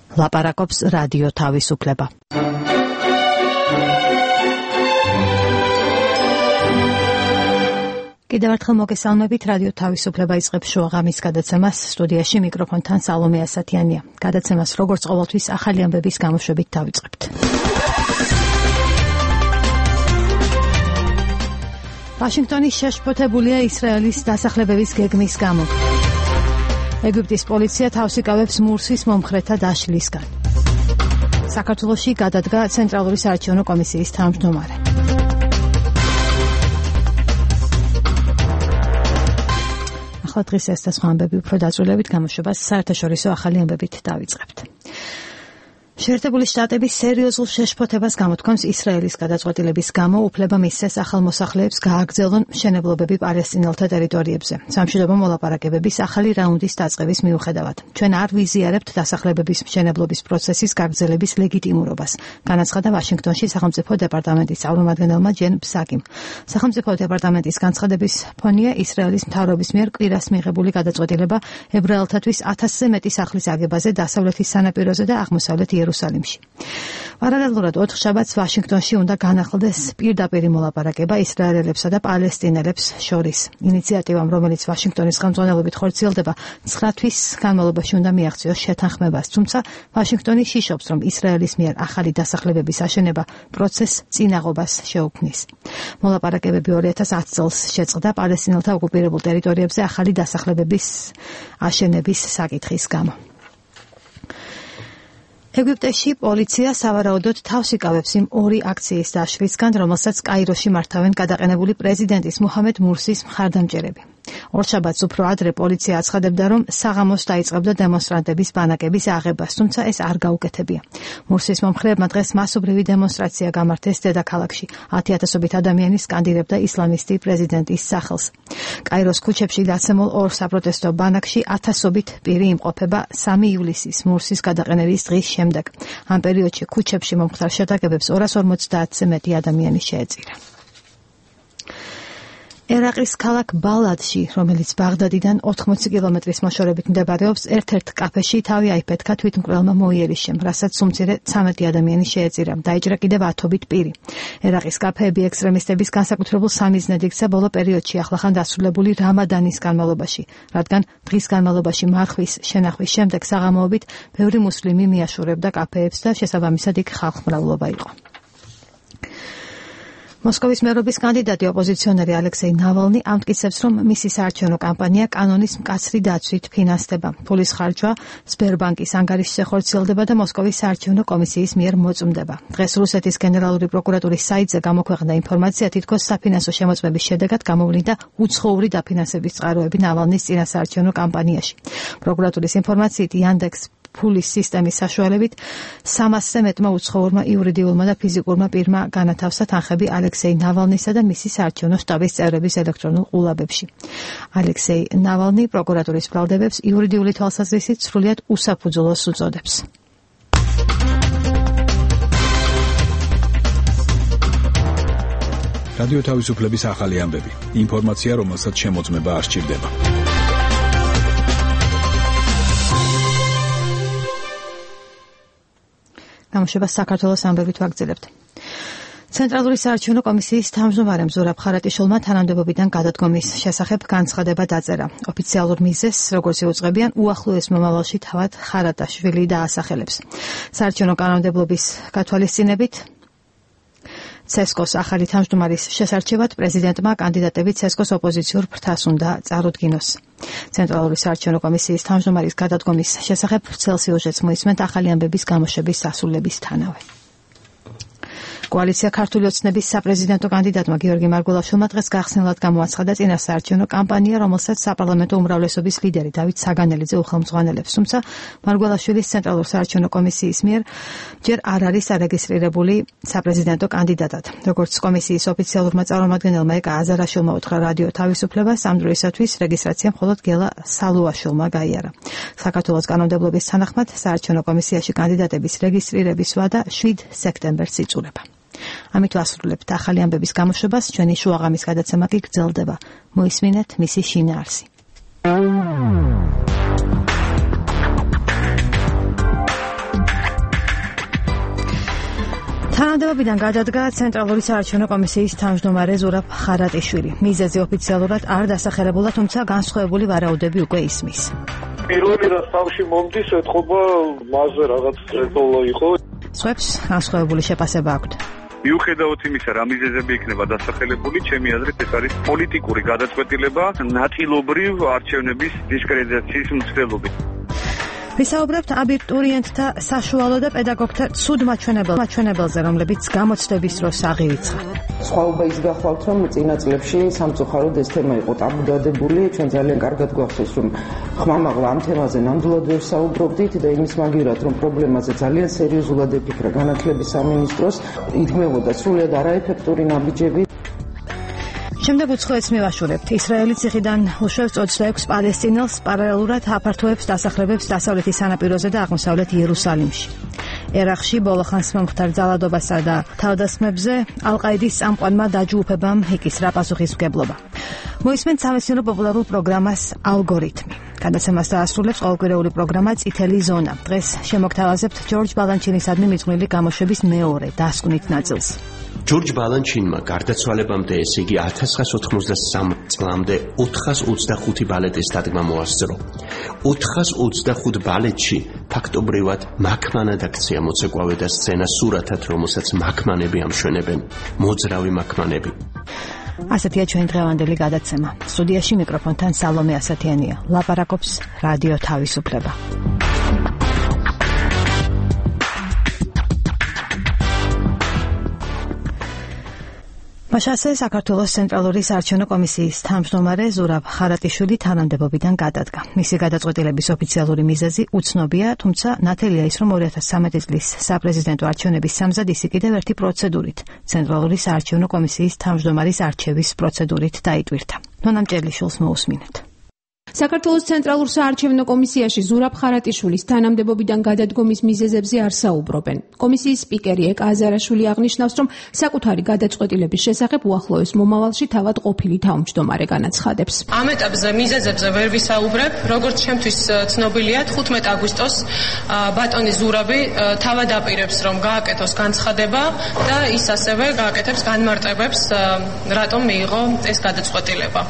ლაპარაკობს რადიო თავისუფლება. კიდევ ერთხელ მოგესალმებით, რადიო თავისუფლება იწყებს შუაღამის გადაცემას. სტუდიაში მიკროფონთან სალომე ასათიანია. გადაცემას როგორც ყოველთვის ახალი ამბების გამოშვებით დავიწყებთ. ვაშინგტონი შეშფოთებულია ისრაელის დასახლებების გეგმის გამო. ეგვიპტის პოლიცია თავს იკავებს მურსის მომხრეთა დაშლისგან. საქართველოში გადადგა ცენტრალური საარჩევნო კომისიის თავმჯდომარე. ახლა დღის ეს და სხვა ამბები უფრო დაწვრილებით გამოშვებას საერთაშორისო ახალი ამბებით დავიწყებთ. შეერთებული შტატები სერიოზულ შეშფოთებას გამოთქვამს ისრაელის გადაწყვეტილების გამო უფლება მისცეს ახალ მოსახლეებს გააგრძელონ მშენებლობები პალესტინელთა ტერიტორიებზე. სამშვიდობო მოლაპარაკებების ახალი რაუნდის დაწყების მიუხედავად. ჩვენ არ ვიზიარებთ დასახლებების მშენებლობის პროცესის გაგრძელების ლეგიტიმურობას, განაცხადა ვაშინგტონში სახელმწიფო დეპარტამენტის წარმომადგენელმა ჯენ ფსაკიმ. სახელმწიფო დეპარტამენტის განცხადების ფონია ისრაელის მთავრობის მიერ კვირას მიღებული გადაწყვეტილება ებრაელთათვის 1000-ზე მეტი სახლის აგებაზე დასავლეთის სანაპიროზე და აღმოსავლეთ იერუსალიმში. პარალელურად 4 შაბათს ვაშინგტონში უნდა განახლდეს პირდაპირი მოლაპარაკება ისრაელებსა და პალესტინელებს შორის. ინიციატივამ, რომელიც ვაშინგტონის ხელმძღვანელობით ხორციელდება, 9 თვის განმავლობაში უნდა მიაღწიოს შეთანხმებას, თუმცა ვაშინგტონი შიშობს, რომ ისრაელის მიერ ახალი დასახლებების აშენება პროცესს წინაღობას შეუქმნის. მოლაპარაკებები 2010 წელს შეწყდა პალესტინელთა ოკუპირებულ ტერიტორიებზე ახალი დასახლებების აშენების საკითხის გამო. ეგვიპტეში პოლიცია სავარაუდოდ თავს იკავებს იმ 2 აქციის დაშლისგან, რომელსაც კაიროში მართავენ გადაყენებული პრეზიდენტის მუჰამედ მურსის მხარდამჭერები. ორშაბათს უფრო ადრე პოლიცია აცხადებდა, რომ საღამოს დაიწყებდა დემონსტრანტების ბანაკების აღებას, თუმცა ეს არ გაუკეთებია. მურსის მომხრეებმა დღეს მასობრივი დემონსტრაცია გამართეს დედაქალაქში. 10,000-ობით ადამიანი სკანდირებდა ისლამისტი პრეზიდენტის სახელს. კაიროს ქუჩებში დაცემულ 2 საპროტესტო ბანაკში 1000-ობით პირი იმყოფება 3 ივლისის მურსის გადაყენების დღის შემდეგ. ამ პერიოდში ქუჩებში მომხდარ შეტაკებებს 250-ზე მეტი ადამიანი შეეწირა. ერაყის ქალაქ ბალადში, რომელიც ბაღდადიდან 80 კილომეტრის მოშორებით მდებარეობს, ერთ-ერთ კაფეში თავი აიფეთქა თვითმკვლელმა მოიერიშემ, რასაც უმცირე 13 ადამიანი შეეწირა. დაიჭრა კიდევ 10-ობით პირი. ერაყის კაფეები ექსტრემისტების განსაკუთრებულ სამიზნედ იქცა ბოლო პერიოდში ახლახან დასრულებული რამადანის განმავლობაში, რადგან დღის განმავლობაში მარხვის შენახვის შემდეგ საღამოობით ბევრი მუსლიმი მიაშურებდა კაფეებს და შესაბამისად იქ ხალხმრავლობა იყო. მოსკოვის მერობის კანდიდატი ოპოზიციონერი ალექსეი ნავალნი ამტკიცებს, რომ მისი საარჩევნო კამპანია კანონის მკაცრი დაცვით ფინანსდება. ფულის ხარჯვა სბერბანკის ანგარიშზე ხორციელდება და მოსკოვის საარჩევნო კომისიის მიერ მოწმდება. დღეს რუსეთის გენერალური პროკურატურის საიტზე გამოქვეყნდა ინფორმაცია, თითქოს საფინანსო შემოწმების შედეგად გამოვლინდა უცხოური დაფინანსების წყაროები ნავალნის წინასაარჩევნო კამპანიაში. პროკურატურის ინფორმაციით იანდექს ფულის სისტემის საშუალებით 300-ზე მეტმა უცხოურმა იურიდიულმა და ფიზიკურმა პირმა განათავსა თანხები ალექსეი ნავალნისა და მისი საარჩევნო შტაბის წევრების ელექტრონულ ყურაბებში. ალექსეი ნავალნი პროკურატურის ბრალდებებს იურიდიული თვალსაზრისით სრულიად უსაფუძვლოს უწოდებს. რადიო თავისუფლების ახალი ამბები. ინფორმაცია, რომელსაც შემოწმება არ სჭირდება. გამოშვებას საქართველოს ამბებით ვაგრძელებთ. ცენტრალური საარჩევნო კომისიის თავმჯდომარემ ზურაბ ხარატიშვილმა თანამდებობიდან გადადგომის შესახებ განცხადება დაწერა. ოფიციალურ მიზეზს, როგორც იუწყებიან, უახლოეს მომავალში თავად ხარატაშვილი დაასახელებს. საარჩევნო კანონმდებლობის გათვალისწინებით ცესკოს ახალი თავმჯდომარის შესარჩევად პრეზიდენტმა კანდიდატები ცესკოს ოპოზიციურ ფრთას უნდა წარუდგინოს. ცენტრალური საარჩევნო კომისიის თავმჯდომარის გადადგომის შესახებ ვრცელ სიუჟეტს მოისმენთ ახალი ამბების გამოშვების დასრულებისთანავე. კოალიცია ქართული ოცნების საპრეზიდენტო კანდიდატმა გიორგი მარგველაშვილმა დღეს გახსნილად გამოაცხადა წინასაარჩევნო კამპანია, რომელსაც საპარლამენტო უმრავლესობის ლიდერი დავით საგანელიძე უხელმძღვანელებს, თუმცა მარგველაშვილის ცენტრალურ საარჩევნო კომისიის მიერ ჯერ არ არის არეგისტრირებული საპრეზიდენტო კანდიდატად. როგორც კომისიის ოფიციალურმა წარმომადგენელმა ეკა აზარაშვილმა უთხრა რადიო თავისუფლებას, ამ დროისათვის რეგისტრაცია მხოლოდ გელა სალუაშვილმა გაიარა. საქართველოს კანონმდებლობის თანახმად საარჩევნო კომისიაში კანდიდატების რეგისტრირების ვადა 7 სექტემბერს იწურება. ამით ვასრულებთ ახალი ამბების გამოშვებას, ჩვენი შუაღამის გადაცემა კი გრძელდება. მოისმინეთ მისი შინაარსი. თანამდებობიდან გადადგა ცენტრალური საარჩევნო კომისიის თავმჯდომარე ზურაბ ხარატიშვილი. მიზეზი ოფიციალურად არ დასახელებულა, თუმცა განსხვავებული ვარაუდები უკვე ისმის. პირველი რაც თავში მომდის, ეთქობა მასზე რაღაც წერტოლა იყო. სხვებს განსხვავებული შეფასება აქვთ. მიუხედავად იმისა, რა მიზეზები იქნება დასახელებული, ჩემი აზრით ეს არის პოლიტიკური გადაწყვეტილება ნაწილობრივ არჩევნების დისკრედიტაციის მცდელობით. ვისაუბრებთ აბიტურიენტთა საშუალო და პედაგოგთა ცუდ მაჩვენებელზე, რომლებიც გამოცდების დროს აღივიცხა. სხვაობა ის გახლავთ, რომ წინა წლებში სამწუხაროდ ეს თემა იყო ტაბუდადებული. ჩვენ ძალიან კარგად გვახსოვს, რომ ხმამაღლა ამ თემაზე ნამდვილად ვერ საუბრობდით და იმის მაგივრად, რომ პრობლემაზე ძალიან სერიოზულად ეფიქრა განათლების სამინისტროს, იდგმებოდა სრულიად არაეფექტური ნაბიჯები. შემდეგ უცხოეთს მივაშურებთ. ისრაელი ციხიდან უშვებს 26 პალესტინელს, პარალელურად აფართოებს დასახლებებს დასავლეთის სანაპიროზე და აღმოსავლეთ იერუსალიმში. ერახში ბოლოხანს მომხდარ ძალადობასა და თავდასხმებზე ალ-ყაიდის წამყვანმა დაჯგუფებამ იკისრა პასუხისმგებლობა. მოისმენთ სამეცნიერო პოპულარულ პროგრამას ალგორითმი. გადაცემას დაასრულებს ყოველკვირეული პროგრამა წითელი ზონა. დღეს შემოგთავაზებთ ჯორჯ ბალანჩინისადმი მიძღვნილი გამოშვების მეორე დასკვნით ნაწილს. ჯორჯ ბალანჩინმა გარდაცვალებამდე, ესე იგი 1993 წლამდე 425 ბალეტის დადგმა მოასწრო. 425 ბალეტში ფაქტობრივად მაქმანად აქცია მოცეკვავე და სცენა სურათად, რომელსაც მაქმანები ამშვენებენ, მოძრავი მაქმანები. ასეთია ჩვენი დღევანდელი გადაცემა. სტუდიაში მიკროფონთან სალომე ასათიანია. ლაპარაკობს რადიო თავისუფლება. მაშასე საქართველოს ცენტრალური საარჩევნო კომისიის თავმჯდომარე ზურაბ ხარატიშვილი თანამდებობიდან გადადგა. მისი გადაწყვეტილების ოფიციალური მიზეზი უცნობია, თუმცა ნათელია ის, რომ 2013 წლის საპრეზიდენტო არჩევნების სამზად ისი კიდევ ერთი პროცედურით, ცენტრალური საარჩევნო კომისიის თავმჯდომარის არჩევის პროცედურით დაიტვირთა. ნონა მჭერლიშვილს მოусმინეთ. საქართველოს ცენტრალურ საარჩევნო კომისიაში ზურაბ ხარატიშვილის თანამდებობიდან გადადგომის მიზეზებზე არ საუბრობენ. კომისიის სპიკერი ეკა აზარაშვილი აღნიშნავს, რომ საკუთარი გადაწყვეტილების შესახებ უახლოეს მომავალში თავად ყოფილი თავმჯდომარე განაცხადებს. ამ ეტაპზე მიზეზებზე ვერ ვისაუბრებ, როგორც ჩემთვის ცნობილია, 15 აგვისტოს ბატონი ზურაბი თავად აპირებს, რომ გააკეთოს განცხადება და ის ასევე გააკეთებს განმარტებებს, რატომ მიიღო ეს გადაწყვეტილება.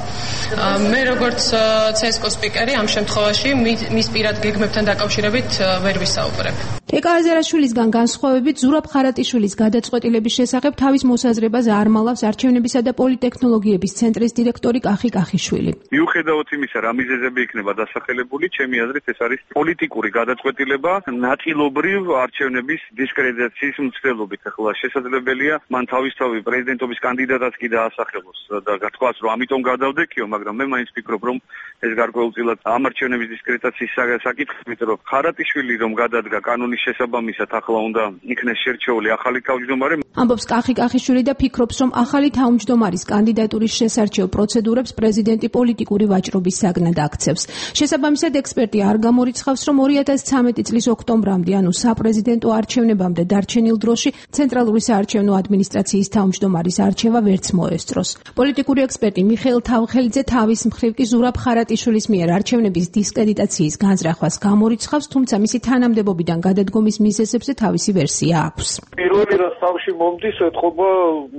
მე როგორც CSKO სპიკერი ამ შემთხვევაში მის პირად გეგმებთან დაკავშირებით ვერ ვისაუბრებ. ეკა აზარაშვილისგან განსხვავებით, ზურაბ ხარატიშვილის გადაწყვეტილების შესახებ თავის მოსაზრებას არ მალავს არჩევნებისა და პოლიტექნოლოგიების ცენტრის დირექტორი კახი კახიშვილი. მიუხედავად იმისა, რა მიზეზები იქნება დასახელებული, ჩემი აზრით ეს არის პოლიტიკური გადაწყვეტილება ნაწილობრივ არჩევნების დისკრედიტაციის მცდელობით. ახლა შესაძლებელია მან თავისთავად პრეზიდენტობის კანდიდატად კი დაასახელოს და გათქვას, რომ ამიტომ გადავდექიო, მაგრამ მე მაინც ვფიქრობ, რომ ეს გარკვეულწილად ამ არჩევნების დისკრედიტაციის საკითხით, რომ ხარატიშვილი რომ გადადგა კანონის შესაბამისად, ახლა უნდა იქნეს შერჩეული ახალი თავმჯდომარე. ამბობს კახი კახიშვილი და ფიქრობს, რომ ახალი თავმჯდომარის კანდიდატურის შესარჩევ პროცედურებს პრეზიდენტი პოლიტიკური ვაჭრობის საგნად აქცევს. შესაბამისად, ექსპერტი არ გამორიცხავს, რომ 2013 წლის ოქტომბრამდე, ანუ საპრეზიდენტო არჩევნებამდე დარჩენილ დროში ცენტრალური საარჩევნო ადმინისტრაციის თავმჯდომარის არჩევა ვერც მოესწროს. პოლიტიკური ექსპერტი მიხეილ თავხელიძე თავის მხრივ კი ზურაბ ხარატიშვილის მიერ არჩევნების დისკრედიტაციის განზრახვას გამორიცხავს, თუმცა მისი თანამდებობიდან გადადგომის მიზეზებზე თავისი ვერსია აქვს. პირველი რაც თავში მომდის, ეთქობა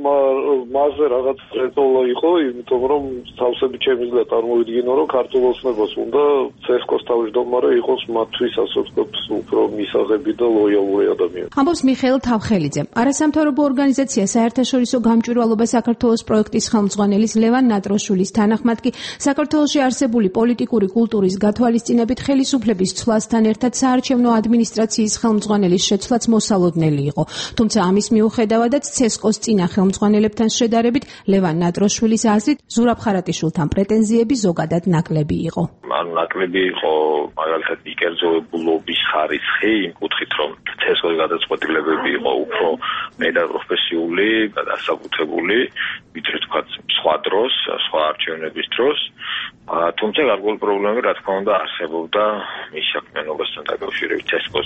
მასზე რაღაც წერტოლა იყო, იმიტომ რომ თავსები შემიძლია წარმოვიდგინო, რომ ქართულ ოცნებას უნდა CSKO-s თავმჯდომარე იყოს მათთვის, ასე ვთქვათ, უფრო მისაღები და ლოიალური ადამიანი. ამბობს მიხეილ თავხელიძე. არასამთავრობო ორგანიზაცია საერთაშორისო გამჭვირვალობა საქართველოს პროექტის ხელმძღვანელის ლევან ნატროშვილის თანახმად კი საქართველოში არსებული პოლიტიკური კულტურის გათვალისწინებით ხელისუფლების ცვლასთან ერთად საარჩევნო ადმინისტრაციის ხელმძღვანელის შეცვლაც მოსალოდნელი იყო. თუმცა ამის მიუხედავადაც CSKO-s წინა ხელმძღვანელებთან შედარებით ლევან ნატროშვილის აზრით ზურაბ ხარატიშვილთან პრეტენზიები ზოგადად ნაკლები იყო. ნაკლები იყო მაგალითად იკერძოებულობის ხარისხი იმ კუთხით, რომ CSKO-s გადაწყვეტილებები იყო უფრო მეტად პროფესიული და დასაბუთებული, ვიდრე თქვა სხვა დროს, სხვა არჩევნების დროს. თუმცა გარკვეული პრობლემები, რა თქმა უნდა, არსებობდა მის საქმიანობასთან დაკავშირებით CSKO-s ზოგადად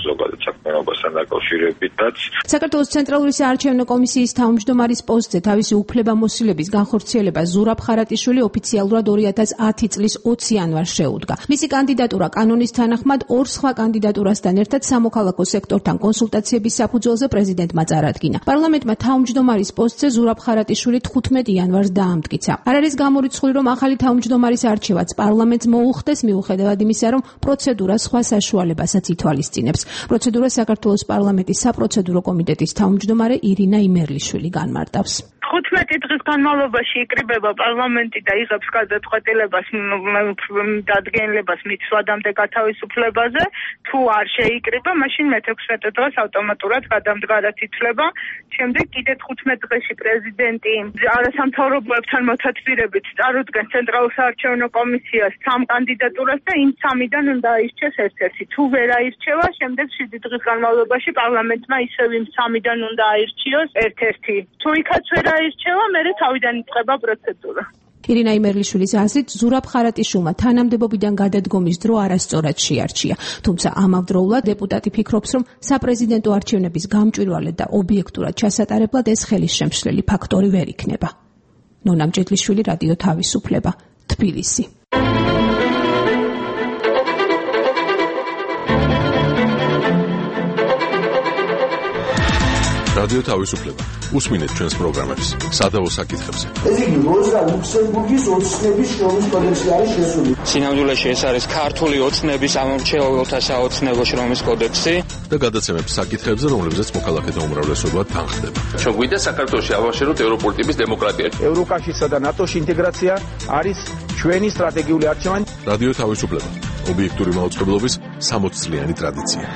საქმიანობასთან დაკავშირებითაც. საქართველოს ცენტრალური საარჩევნო კომისიის თავმჯდომარის პოსტზე თავისი უფლებამოსილების განხორციელება ზურაბ ხარატიშვილი ოფიციალურად 2010 წლის 20 იანვარს შეუდგა. მისი კანდიდატურა კანონის თანახმად ორ სხვა კანდიდატურასთან ერთად სამოქალაქო სექტორთან კონსულტაციების საფუძველზე პრეზიდენტმა წარადგინა. პარლამენტმა თავმჯდომარის პოსტზე ზურაბ ხარატიშვილი 15 იანვარს დაამტკიცა. არ არის გამორიცხული, რომ ახალი თავმჯდომარის არჩევაც პარლამენტს მოუხდეს, მიუხედავად იმისა, რომ პროცედურა სხვა საშუალებასაც ითვალისწინებს. პროცედურას საქართველოს პარლამენტის საპროცედურო კომიტეტის თავმჯდომარე ირინა იმერლიშვილი განმარტავს. 15 დღის განმავლობაში იკრიბება პარლამენტი და იღებს გადაწყვეტილებას დადგენილებას მიცვადამდე გათავისუფლებაზე. თუ არ შეიკრიბა, მაშინ მე-16 დღეს ავტომატურად გადამდგარად ითვლება. შემდეგ კიდე 15 დღეში პრეზიდენტი არასამთავრობოებთან მოთათბირებით წარუდგენს ცენტრალურ საარჩევნო კომისიას 3 კანდიდატურას და იმ 3-დან უნდა აირჩიოს ერთ-ერთი. თუ ვერ აირჩევა, შემდეგ 7 დღის განმავლობაში პარლამენტმა ისევ იმ 3-დან უნდა აირჩიოს ერთ-ერთი. თუ იქაც ვერ აირჩევა, მერე თავიდან იწყება პროცედურა. ირინა იმერლიშვილის აზრით, ზურაბ ხარატიშვილმა თანამდებობიდან გადადგომის დრო არასწორად შეარჩია. თუმცა ამავდროულად დეპუტატი ფიქრობს, რომ საპრეზიდენტო არჩევნების გამჭვირვალედ და ობიექტურად ჩასატარებლად ეს ხელისშემშლელი ფაქტორი ვერ იქნება. ნონა მჭედლიშვილი, რადიო თავისუფლება, თბილისი. რადიო თავისუფლება. უსმინეთ ჩვენს პროგრამებს სადავო საკითხებზე. ეს იგი როზა ლუქსემბურგის ოცნების შრომის კოდექსი არის შესული. სინამდვილეში ეს არის ქართული ოცნების ამომრჩეველთა საოცნებო შრომის კოდექსი და გადაცემებს საკითხებზე, რომლებზეც მოქალაქეთა უმრავლესობა თანხდება. ჩვენ გვინდა საქართველოში ავაშეროთ ევროპული ტიპის დემოკრატია. ევროკავშირსა და ნატოს ინტეგრაცია არის ჩვენი სტრატეგიული არჩევანი. რადიო თავისუფლება. ობიექტური მაუწყებლობის 60 წლიანი ტრადიცია.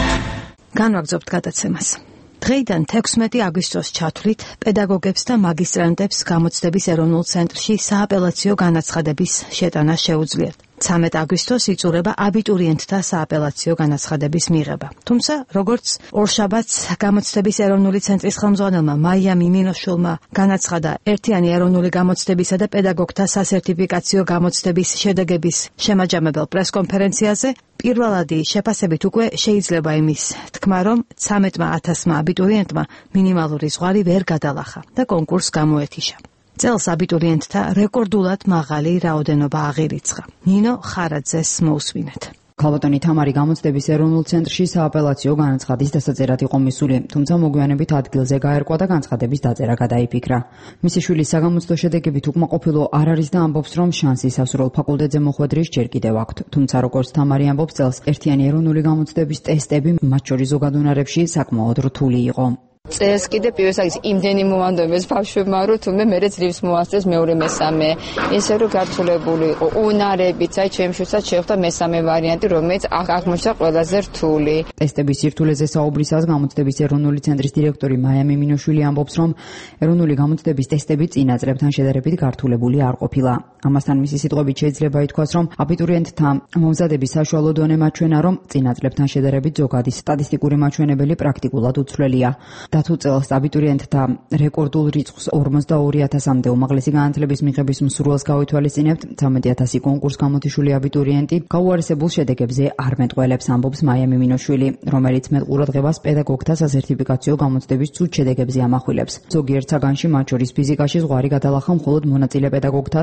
განვაგრძობთ გადაცემას. დღეიდან 16 აგვისტოს ჩათვლით პედაგოგებს და მაგისტრანტებს გამოცდების ეროვნულ ცენტრში სააპელაციო განაცხადების შეტანა შეუძლიათ. 13 აგვისტოს იწურება აბიტურიენტთა სააპელაციო განაცხადების მიღება. თუმცა, როგორც ორშაბათს გამოცდების ეროვნული ცენტრის ხელმძღვანელმა მაია მიმინოშვილმა განაცხადა ერთიანი ეროვნული გამოცდებისა და პედაგოგთა სასერტიფიკაციო გამოცდების შედეგების შემაჯამებელ პრესკონფერენციაზე, პირველადი შეფასებით უკვე შეიძლება იმის თქმა, რომ 13,000 აბიტურიენტმა მინიმალური ზღვარი ვერ გადალახა და კონკურსს გამოეთიშა. წელს აბიტურიენტთა რეკორდულად მაღალი რაოდენობა აღირიცხა. ნინო ხარაძეს მოусვინეთ. ქალბატონი თამარი გამოცდების ეროვნულ ცენტრში სააპელაციო განაცხადის დასაწერად იყო მისული, თუმცა მოგვიანებით ადგილზე გაერკვა და განცხადების დაწერა გადაიფიქრა. მისი შვილის საგამოცდო შედეგებით უკმაყოფილო არ არის და ამბობს, რომ შანსი სასურველ ფაკულტეტზე მოხვედრის ჯერ კიდევ აქვთ. თუმცა როგორც თამარი ამბობს, წელს ერთიანი ეროვნული გამოცდების ტესტები, მათ შორის ზოგადუნარებში, საკმაოდ რთული იყო. წელს კიდე პირველ საგის იმდენი მომანდომეს ბავშვებმა, რომ თუმე მერე ძლივს მოასწრეს მეორე მესამე. ისე რომ გართულებული იყო უნარებით, აი ჩემ შვილსაც შეხვდა მესამე ვარიანტი, რომელიც აღმოჩნდა ყველაზე რთული. ტესტების სირთულეზე საუბრისას გამოცდების ეროვნული ცენტრის დირექტორი მაია მიმინოშვილი ამბობს, რომ ეროვნული გამოცდების ტესტები წინა წლებთან შედარებით გართულებული არ ყოფილა. ამასთან მისი სიტყვებით შეიძლება ითქვას, რომ აბიტურიენტთა მომზადების საშუალო დონე მაჩვენა, რომ წინა წლებთან შედარებით ზოგადი სტატისტიკური მაჩვენებელი პრაქტიკულად უცვლელია. და თუ წელს აბიტურიენტთა რეკორდულ რიცხვს 42,000-მდე უმაღლესი განათლების მიღების მსურველს გავითვალისწინებთ, 13,000 კონკურს გამოთიშული აბიტურიენტი გაუარესებულ შედეგებზე არ მეტყველებს, ამბობს მაია მიმინოშვილი, რომელიც მეტ ყურადღებას პედაგოგთა სასერტიფიკაციო გამოცდების ცუდ შედეგებზე ამახვილებს. ზოგიერთ საგანში, მათ შორის ფიზიკაში ზღვარი გადალახა მხოლოდ მონაწილე პედაგოგთა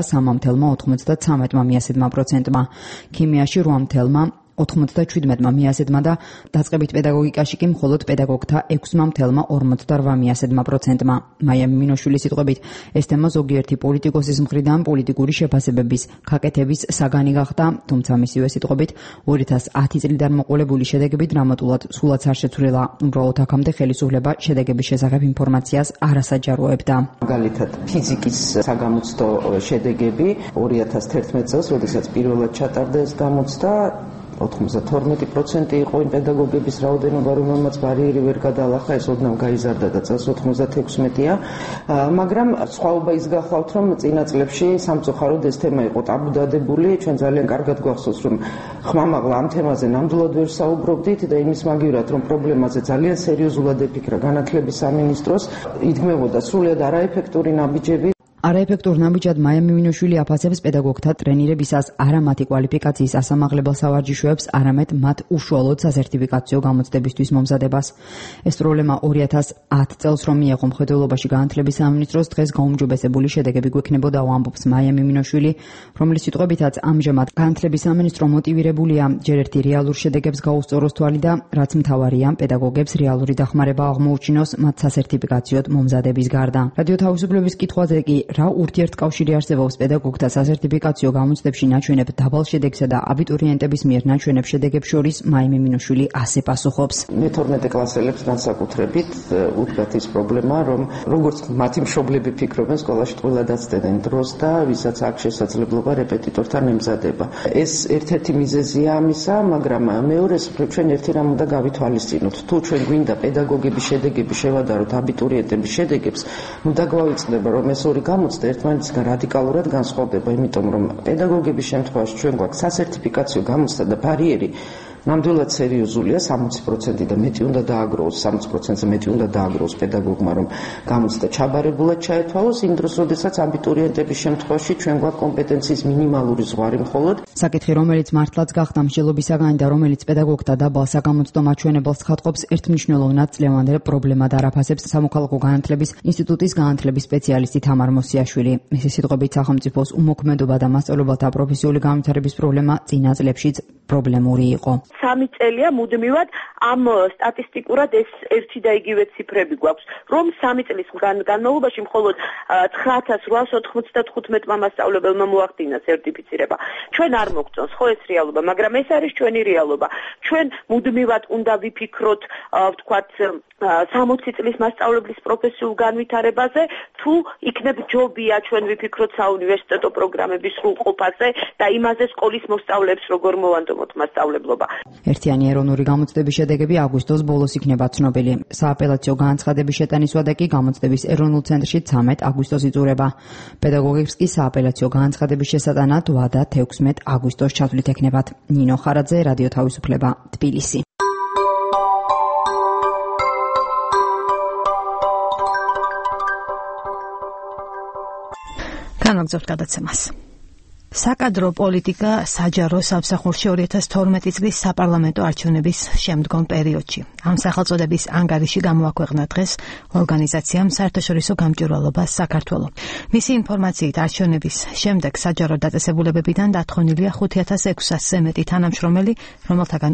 3,97%-მა, ქიმიაში 8,97%-მა და დაწყებით პედაგოგიკაში კი მხოლოდ პედაგოგთა 6,48%-მა. მაია მიმინოშვილის სიტყვებით, ეს თემა ზოგიერთი პოლიტიკოსის მხრიდან პოლიტიკური შეფასებების გაკეთების საგანი გახდა, თუმცა მისივე სიტყვებით 2010 წლიდან მოყოლებული შედეგები დრამატულად სულაც არ შეცვლილა. უბრალოდ აქამდე ხელისუფლება შედეგების შესახებ ინფორმაციას არასაჯაროებდა. მაგალითად, ფიზიკის საგამოცდო შედეგები 2011 წელს, როდესაც პირველად ჩატარდა ეს გამოცდა, 92% იყო იმ პედაგოგების რაოდენობა, რომელმაც ბარიერი ვერ გადალახა, ეს ოდნავ გაიზარდა და წელს 96-ია. მაგრამ სხვაობა ის გახლავთ, რომ წინა წლებში სამწუხაროდ ეს თემა იყო ტაბუდადებული. ჩვენ ძალიან კარგად გვახსოვს, რომ ხმამაღლა ამ თემაზე ნამდვილად ვერ საუბრობდით და იმის მაგივრად, რომ პრობლემაზე ძალიან სერიოზულად ეფიქრა განათლების სამინისტროს, იდგმებოდა სრულიად არაეფექტური ნაბიჯები. არაეფექტურ ნაბიჯად მაია მიმინოშვილი აფასებს პედაგოგთა ტრენირებისას არა მათი კვალიფიკაციის ასამაღლებელ სავარჯიშოებს, არამედ მათ უშუალოდ სასერტიფიკაციო გამოცდებისთვის მომზადებას. ეს პრობლემა 2010 წელს რომ მიეღო მხედველობაში განათლების სამინისტროს დღეს გაუმჯობესებული შედეგები გვექნებოდა, ამბობს მაია მიმინოშვილი, რომლის სიტყვებითაც ამჟამად განათლების სამინისტრო მოტივირებულია ჯერ ერთი რეალურ შედეგებს გაუსწოროს თვალი და რაც მთავარია, პედაგოგებს რეალური დახმარება აღმოუჩინოს მათ სასერტიფიკაციოდ მომზადების გარდა. რადიო თავისუფლების კითხვაზე კი რა ურთიერთკავშირი არსებობს პედაგოგთა სასერტიფიკაციო გამოცდებში ნაჩვენებ დაბალ შედეგსა და აბიტურიენტების მიერ ნაჩვენებ შედეგებს შორის მაია მიმინოშვილი ასე პასუხობს. მე-12 კლასელებს განსაკუთრებით უდგათ ის პრობლემა, რომ როგორც მათი მშობლები ფიქრობენ, სკოლაში ტყუილად აცდენენ დროს და ვისაც აქვს შესაძლებლობა რეპეტიტორთან ემზადება. ეს ერთ-ერთი მიზეზია ამისა, მაგრამ მეორეს მხრივ ჩვენ ერთი რამ უნდა გავითვალისწინოთ. თუ ჩვენ გვინდა პედაგოგების შედეგები შევადაროთ აბიტურიენტების შედეგებს, ნუ დაგვავიწყდება, რომ ეს ორი გამოცდა ერთმანეთისგან რადიკალურად განსხვავდება, იმიტომ რომ პედაგოგების შემთხვევაში ჩვენ გვაქვს სასერტიფიკაციო გამოცდა და ბარიერი ნამდვილად სერიოზულია, 60% და მეტი უნდა დააგროვოს, 60%-ზე მეტი უნდა დააგროვოს პედაგოგმა, რომ გამოცდა ჩაბარებულად ჩაეთვალოს, იმ დროს, როდესაც აბიტურიენტების შემთხვევაში ჩვენ გვაქვს კომპეტენციის მინიმალური ზღვარი მხოლოდ. საკითხი, რომელიც მართლაც გახდა მსჯელობისაგანი და რომელიც პედაგოგთა დაბალ საგამოცდო მაჩვენებელს ხატყობს, ერთმნიშვნელოვნად წლევანდელ პრობლემად არაფასებს სამოქალაქო განათლების ინსტიტუტის განათლების სპეციალისტი თამარ მოსიაშვილი. მისი სიტყვებით, სახელმწიფოს უმოქმედობა და მასწავლებელთა პროფესიული განვითარების პრობლემა წინა წლებშიც პრობლემური იყო. 3 წელია მუდმივად ამ სტატისტიკურად ეს ერთი და იგივე ციფრები გვაქვს, რომ 3 წლის განმავლობაში მხოლოდ 9895 მასწავლებელმა მოახდინა სერტიფიცირება. ჩვენ არ მოგწონს ხო ეს რეალობა, მაგრამ ეს არის ჩვენი რეალობა. ჩვენ მუდმივად უნდა ვიფიქროთ, ვთქვათ, 60 წლის მასწავლებლის პროფესიულ განვითარებაზე, თუ იქნებ ჯობია ჩვენ ვიფიქროთ საუნივერსიტეტო პროგრამების სრულყოფაზე და იმაზე სკოლის მოსწავლეებს როგორ მოვანდომოთ მასწავლებლობა. ერთიანი ეროვნული გამოცდების შედეგები აგვისტოს ბოლოს იქნება ცნობილი. სააპელაციო განაცხადების შეტანის ვადა კი გამოცდების ეროვნულ ცენტრში 13 აგვისტოს იწურება. პედაგოგებს კი სააპელაციო განაცხადების შესატანად ვადა 16 აგვისტოს ჩათვლით ექნებათ. ნინო ხარაძე, რადიო თავისუფლება, თბილისი. განაგზავნოთ გადაცემას. საკადრო პოლიტიკა საჯარო სამსახურში 2012 წლის საპარლამენტო არჩევნების შემდგომ პერიოდში. ამ სახელწოდების ანგარიში გამოაქვეყნა დღეს ორგანიზაციამ საერთაშორისო გამჭვირვალობა საქართველო. მისი ინფორმაციით არჩევნების შემდეგ საჯარო დაწესებულებებიდან დათხოვნილია 5600-ზე მეტი თანამშრომელი, რომელთაგან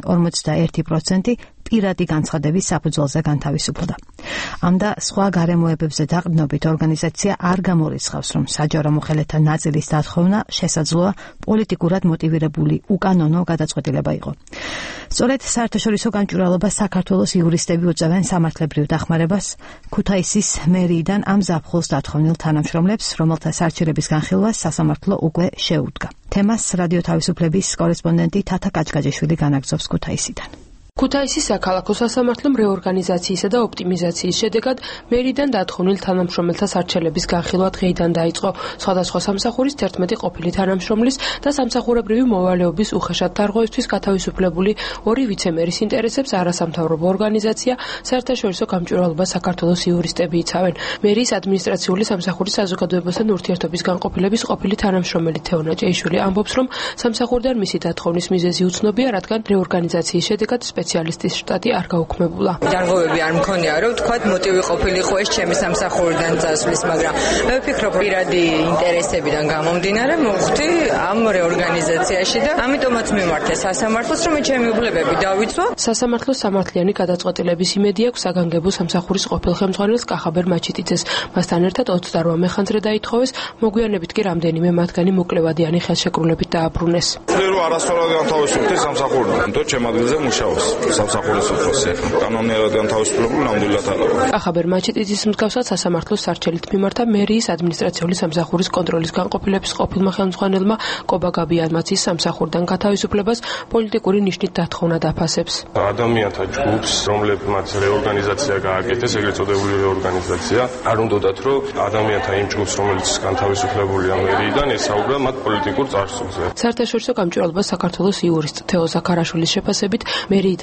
41% პირადი განცხადების საფუძველზე განთავისუფლდა. ამ და სხვა გარემოებებზე დაყრდნობით ორგანიზაცია არ გამორიცხავს, რომ საჯარო მოხელეთა ნაწილის დათხოვნა შესაძლოა პოლიტიკურად მოტივირებული უკანონო გადაწყვეტილება იყო. სწორედ საერთაშორისო გამჭვირვალობა საქართველოს იურისტები უწევენ სამართლებრივ დახმარებას ქუთაისის მერიიდან ამ ზაფხულს დათხოვნილ თანამშრომლებს, რომელთა სარჩელების განხილვას სასამართლო უკვე შეუდგა. თემას რადიო თავისუფლების კორესპონდენტი თათა კაჭკაჭიშვილი განაგზობს ქუთაისიდან. ქუთაისის საქალაქო სასამართლომ რეორგანიზაციისა და ოპტიმიზაციის შედეგად მერიდან დათხოვნილ თანამშრომელთა სარჩელების განხილვა დღეიდან დაიწყო. სხვადასხვა სამსახურის 11 ყოფილი თანამშრომლის და სამსახურებრივი მოვალეობის უხეშად დარღვევისთვის გათავისუფლებული 2 ვიცემერის ინტერესებს არასამთავრობო ორგანიზაცია საერთაშორისო გამჭვირვალობა საქართველოს იურისტები იცავენ. მერიის ადმინისტრაციული სამსახურის საზოგადოებასთან ურთიერთობის განყოფილების ყოფილი თანამშრომელი თეონა ჭეიშვილი ამბობს, რომ სამსახურიდან მისი დათხოვნის მიზეზი უცნობია, რადგან რეორგანიზაციის შედეგად სპეციალისტის შტატი არ გაუქმებულა. დარღვევები არ მქონია, რომ თქვათ მოტივი ყოფილიყო ეს ჩემი სამსახურიდან წასვლის, მაგრამ მე ვფიქრობ, პირადი ინტერესებიდან გამომდინარე მოვხდი ამ რეორგანიზაციაში და ამიტომაც მიმართე სასამართლოს, რომ ჩემი უფლებები დავიცვა. სასამართლოს სამართლიანი გადაწყვეტილების იმედი აქვს საგანგებო სამსახურის ყოფილ ხელმძღვანელს კახაბერ მაჩიტიძეს. მასთან ერთად 28 მეხანძრე დაითხოვეს, მოგვიანებით კი რამდენიმე მათგანი მოკლევადიანი ხელშეკრულებით დააბრუნეს. რომ არასწორად განთავისუფლდი სამსახურიდან, თო ჩემ ადგილზე მუშაობს. სამსახურის უფროსი კანონიერად განთავისუფლებული ნამდვილად არა. კახაბერ მაჩიტიძის მსგავსად სასამართლოს სარჩელით მიმართა მერიის ადმინისტრაციული სამსახურის კონტროლის განყოფილების ყოფილმა ხელმძღვანელმა კობა გაბიანმაც ის სამსახურიდან გათავისუფლებას პოლიტიკური ნიშნით დათხოვნა დაფასებს. ადამიანთა ჯგუფს, რომლებმაც რეორგანიზაცია გააკეთეს, ეგრეთ წოდებული რეორგანიზაცია, არ უნდათ რომ ადამიანთა იმ ჯგუფს, რომელიც განთავისუფლებულია მერიიდან, ესაუბრა მათ პოლიტიკურ წარსულზე. საერთაშორისო გამჭვირვალობა საქართველოს იურისტ თეო ზაქარაშვილის შეფასებით მერიის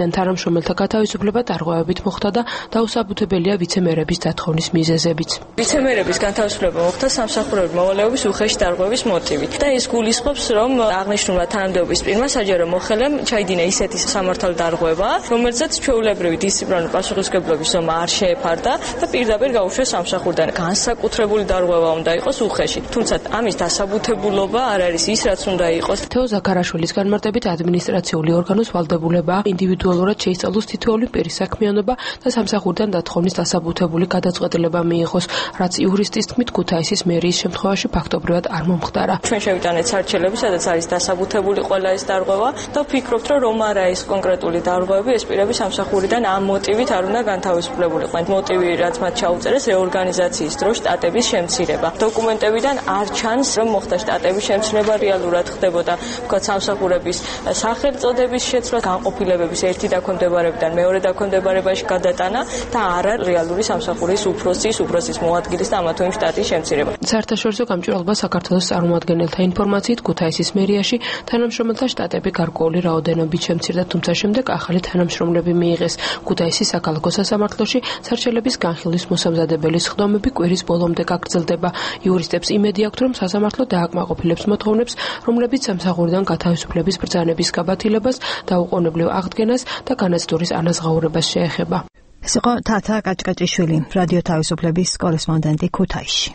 მერიდან თანამშრომელთა გათავისუფლება დარღვევებით მოხდა და დაუსაბუთებელია ვიცე-მერების დათხოვნის მიზეზებიც. ვიცე-მერების განთავისუფლება მოხდა სამსახურებრივი მოვალეობის უხეში დარღვევის მოტივით და ეს გულისხმობს, რომ აღნიშნულმა თანამდებობის პირმა საჯარო მოხელემ ჩაიდინა ისეთი სამართალი დარღვევა, რომელზეც ჩვეულებრივი დისციპლინარული პასუხისმგებლობის ზომა არ შეეფარდა და პირდაპირ გაუშვეს სამსახურიდან. განსაკუთრებული დარღვევა უნდა იყოს უხეში, თუმცა ამის დასაბუთებულობა არ არის ის, რაც უნდა იყოს. თეო ზაქარაშვილის განმარტებით ადმინისტრაციული ორგანოს ვალდებულება ინდივიდუალურად შეისწავლოს თითოეული პირის საქმიანობა და სამსახურიდან დათხოვნის დასაბუთებული გადაწყვეტილება მიიღოს, რაც იურისტის თქმით ქუთაისის მერიის შემთხვევაში ფაქტობრივად არ მომხდარა. ჩვენ შევიტანეთ სარჩელები, სადაც არის დასაბუთებული ყველა ეს დარღვევა და ვფიქრობთ, რომ არა ეს კონკრეტული დარღვევები, ეს პირები სამსახურიდან ამ მოტივით არ უნდა განთავისუფლებულიყვნენ. მოტივი, რაც მათ ჩაუწერეს, რეორგანიზაციის დროს შტატების შემცირება. დოკუმენტებიდან არ ჩანს, რომ მოხდა შტატების შემცირება, რეალურად ხდებოდა ვთქვათ სამსახურების სახელწოდების შეცვლა, განყოფილებების ერთი დაქვემდებარებიდან მეორე დაქვემდებარებაში გადატანა და არა რეალური სამსახურის უფროსის მოადგილის და ამა თუ იმ შტატის შემცირება. საერთაშორისო გამჭვირვალობა საქართველოს წარმომადგენელთა ინფორმაციით ქუთაისის მერიაში თანამშრომელთა შტატები გარკვეული რაოდენობით შემცირდა, თუმცა შემდეგ ახალი თანამშრომლები მიიღეს. ქუთაისის საქალაქო სასამართლოში სარჩელების განხილვის მოსამზადებელი სხდომები კვირის ბოლომდე გაგრძელდება. იურისტებს იმედი აქვთ, რომ სასამართლო დააკმაყოფილებს მოთხოვნებს, რომლებიც სამსახურიდან გათავისუფლების ბრძანების გაბათილებას, დაუყოვნებლივ აღდგენას და განაცდურის ანაზღაურებას შეეხება. ეს იყო თათა კაჭკაჭიშვილი, რადიო თავისუფლების კორესპონდენტი ქუთაისში.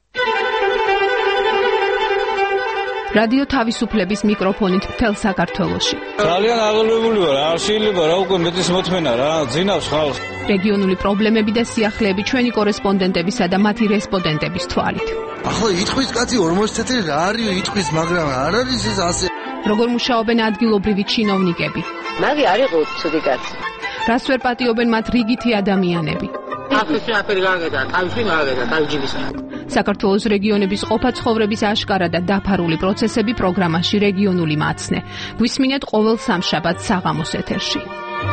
რადიო თავისუფლების მიკროფონით მთელ საქართველოში. ძალიან აღელვებული ვარ, არ შეიძლება რა უკვე მეტის მოთმენა რა, ძინავს ხალხს. რეგიონული პრობლემები და სიახლეები ჩვენი კორესპონდენტებისა და მათი რესპონდენტების თვალით. ახლა იტყვის კაცი 40 წელი რა არის იტყვის, მაგრამ არ არის ეს ასე. როგორ მუშაობენ ადგილობრივი ჩინოვნიკები? მაგი არ იყო ცუდი კაცი. რას ვერ პატიობენ მათ რიგითი ადამიანები? აფრიკაში აფერი გააკეთა, თავში გააკეთა, თავჯიბის. საქართველოს რეგიონების ყოფა-ცხოვრების აშკარა და დაფარული პროცესები პროგრამაში რეგიონული მაცნე. გვისმინეთ ყოველ სამშაბათს საღამოს ეთერში.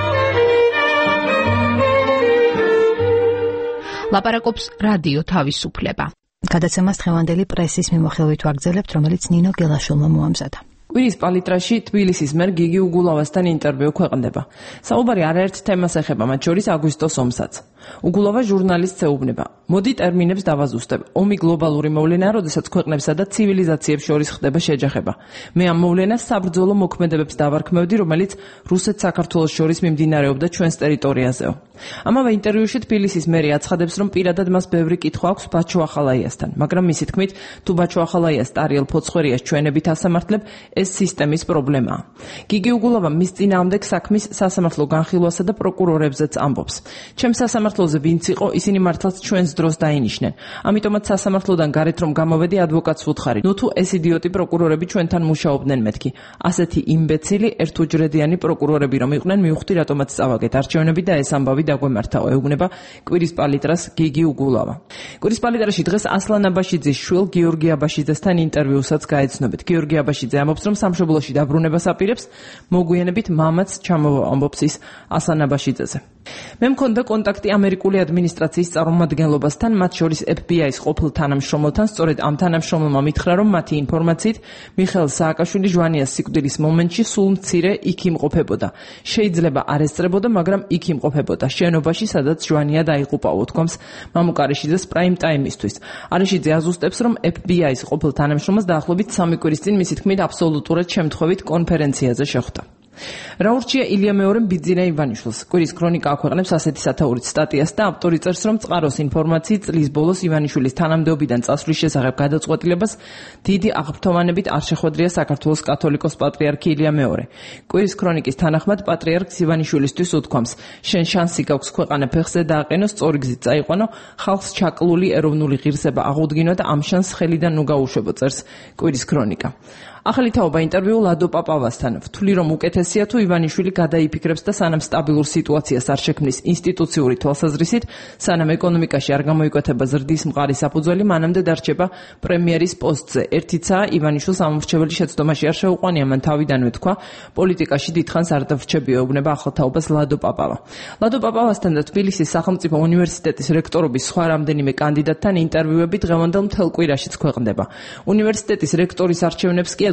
ლაპარაკობს რადიო თავისუფლება. გადაცემას დღევანდელი პრესის მიმოხილვით ვაგრძელებთ, რომელიც ნინო გელაშვილმა მოამზადა. კვირის პალიტრაში თბილისის მერ გიგი უგულავასთან ინტერვიუ ქვეყნდება. საუბარი არაერთ თემას ეხება, მათ შორის აგვისტოს ომსაც. უგულავა ჟურნალისტს ეუბნება. მოდი ტერმინებს დავაზუსტებ. ომი გლობალური მოვლენაა, როდესაც ქვეყნებსა და ცივილიზაციებს შორის ხდება შეჯახება. მე ამ მოვლენას საბრძოლო მოქმედებებს დავარქმევდი, რომელიც რუსეთ-საქართველოს შორის მიმდინარეობდა ჩვენს ტერიტორიაზეო. ამავე ინტერვიუში თბილისის მერი აცხადებს, რომ პირადად მას ბევრი კითხვა აქვს ბაჩო ახალაიასთან, მაგრამ მისი თქმით, თუ ბაჩო ახალაიას ტარიელ ფოცხვერიას ჩვენებით ასამართლებ, ეს სისტემის პრობლემაა. გიგი უგულავა მის წინააღმდეგ საქმის სასამართლო განხილვასა და პროკურორებზეც ამბობს. ჩემს სასამართლოზე ვინც იყო, ისინი მართლაც ჩვენს დროს დაინიშნენ. ამიტომაც სასამართლოდან გარეთ რომ გამოვედი ადვოკატს ვუთხარი. ნუ თუ ეს იდიოტი პროკურორები ჩვენთან მუშაობდნენ მეთქი. ასეთი იმბეცილი ერთუჯრედიანი პროკურორები რომ იყვნენ, მივხვდი რატომაც წავაგეთ არჩევნები და ეს ამბავი დაგვემართავ, ეუბნება კვირის პალიტრას გიგი უგულავა. კვირის პალიტრაში დღეს ასლან აბაშიძის შვილ გიორგი აბაშიძესთან ინტერვიუსაც გაეცნობით. გიორგი აბაშიძე ამბობს, რომ სამშობლოში დაბრუნებას აპირებს, მოგვიანებით მამაც ჩამოვა, ამბობს ის ასლან აბაშიძეზე. მე მქონდა კონტაქტი ამერიკული ადმინისტრაციის წარმომადგენლობასთან, მათ შორის FBI-ის ყოფილ თანამშრომელთან, სწორედ ამ თანამშრომელმა მითხრა, რომ მათი ინფორმაციით მიხეილ სააკაშვილი ჟვანიას სიკვდილის მომენტში სულ მცირე იქ იმყოფებოდა. შეიძლება არ ესწრებოდა, მაგრამ იქ იმყოფებოდა შენობაში, სადაც ჟვანია დაიღუპა, უთქვამს მამუკარიშიძეს პრაიმ ტაიმისთვის. არიშიძე აზუსტებს, რომ FBI-ის ყოფილ თანამშრომელს დაახლოებით 3 კვირის წინ მისი თქმით აბსოლუტურად შემთხვევით კონფერენციაზე შეხვდა. რა ურჩია ილია მეორემ ბიძინა ივანიშვილს? კვირის ქრონიკა აქვეყნებს ასეთი სათაურით სტატიას და ავტორი წერს, რომ წყაროს ინფორმაციით წლის ბოლოს ივანიშვილის თანამდებობიდან წასვლის შესახებ გადაწყვეტილებას დიდი აღფრთოვანებით არ შეხვედრია საქართველოს კათოლიკოს პატრიარქი ილია მეორე. კვირის ქრონიკის თანახმად პატრიარქს ივანიშვილისთვის უთქვამს, შენ შანსი გაქვს ქვეყანა ფეხზე დააყენო, სწორი გზით წაიყვანო, ხალხს ჩაკლული ეროვნული ღირსება აღუდგინო და ამ შანსს ხელიდან ნუ გაუშვებო, წერს კვირის ქრონიკა. ახალი თაობა ინტერვიუ ლადო პაპავასთან. ვთვლი, რომ უკეთესია თუ ივანიშვილი გადაიფიქრებს და სანამ სტაბილურ სიტუაციას არ შექმნის ინსტიტუციური თვალსაზრისით, სანამ ეკონომიკაში არ გამოიკვეთება ზრდის მყარი საფუძველი, მანამდე დარჩება პრემიერის პოსტზე. ერთიცაა ივანიშვილს ამორჩეველი შეცდომაში არ შეუყვანია, მან თავიდანვე თქვა, პოლიტიკაში დიდხანს არ დავრჩები, ეუბნება ახალ თაობას ლადო პაპავა. ლადო პაპავასთან და თბილისის სახელმწიფო უნივერსიტეტის რექტორობის სხვა რამდენიმე კანდიდატთან ინტერვიუები დღევანდელ მთელ კვირაშიც ქვეყნდება. უნივერსიტეტის რექტორის არჩევნებს კი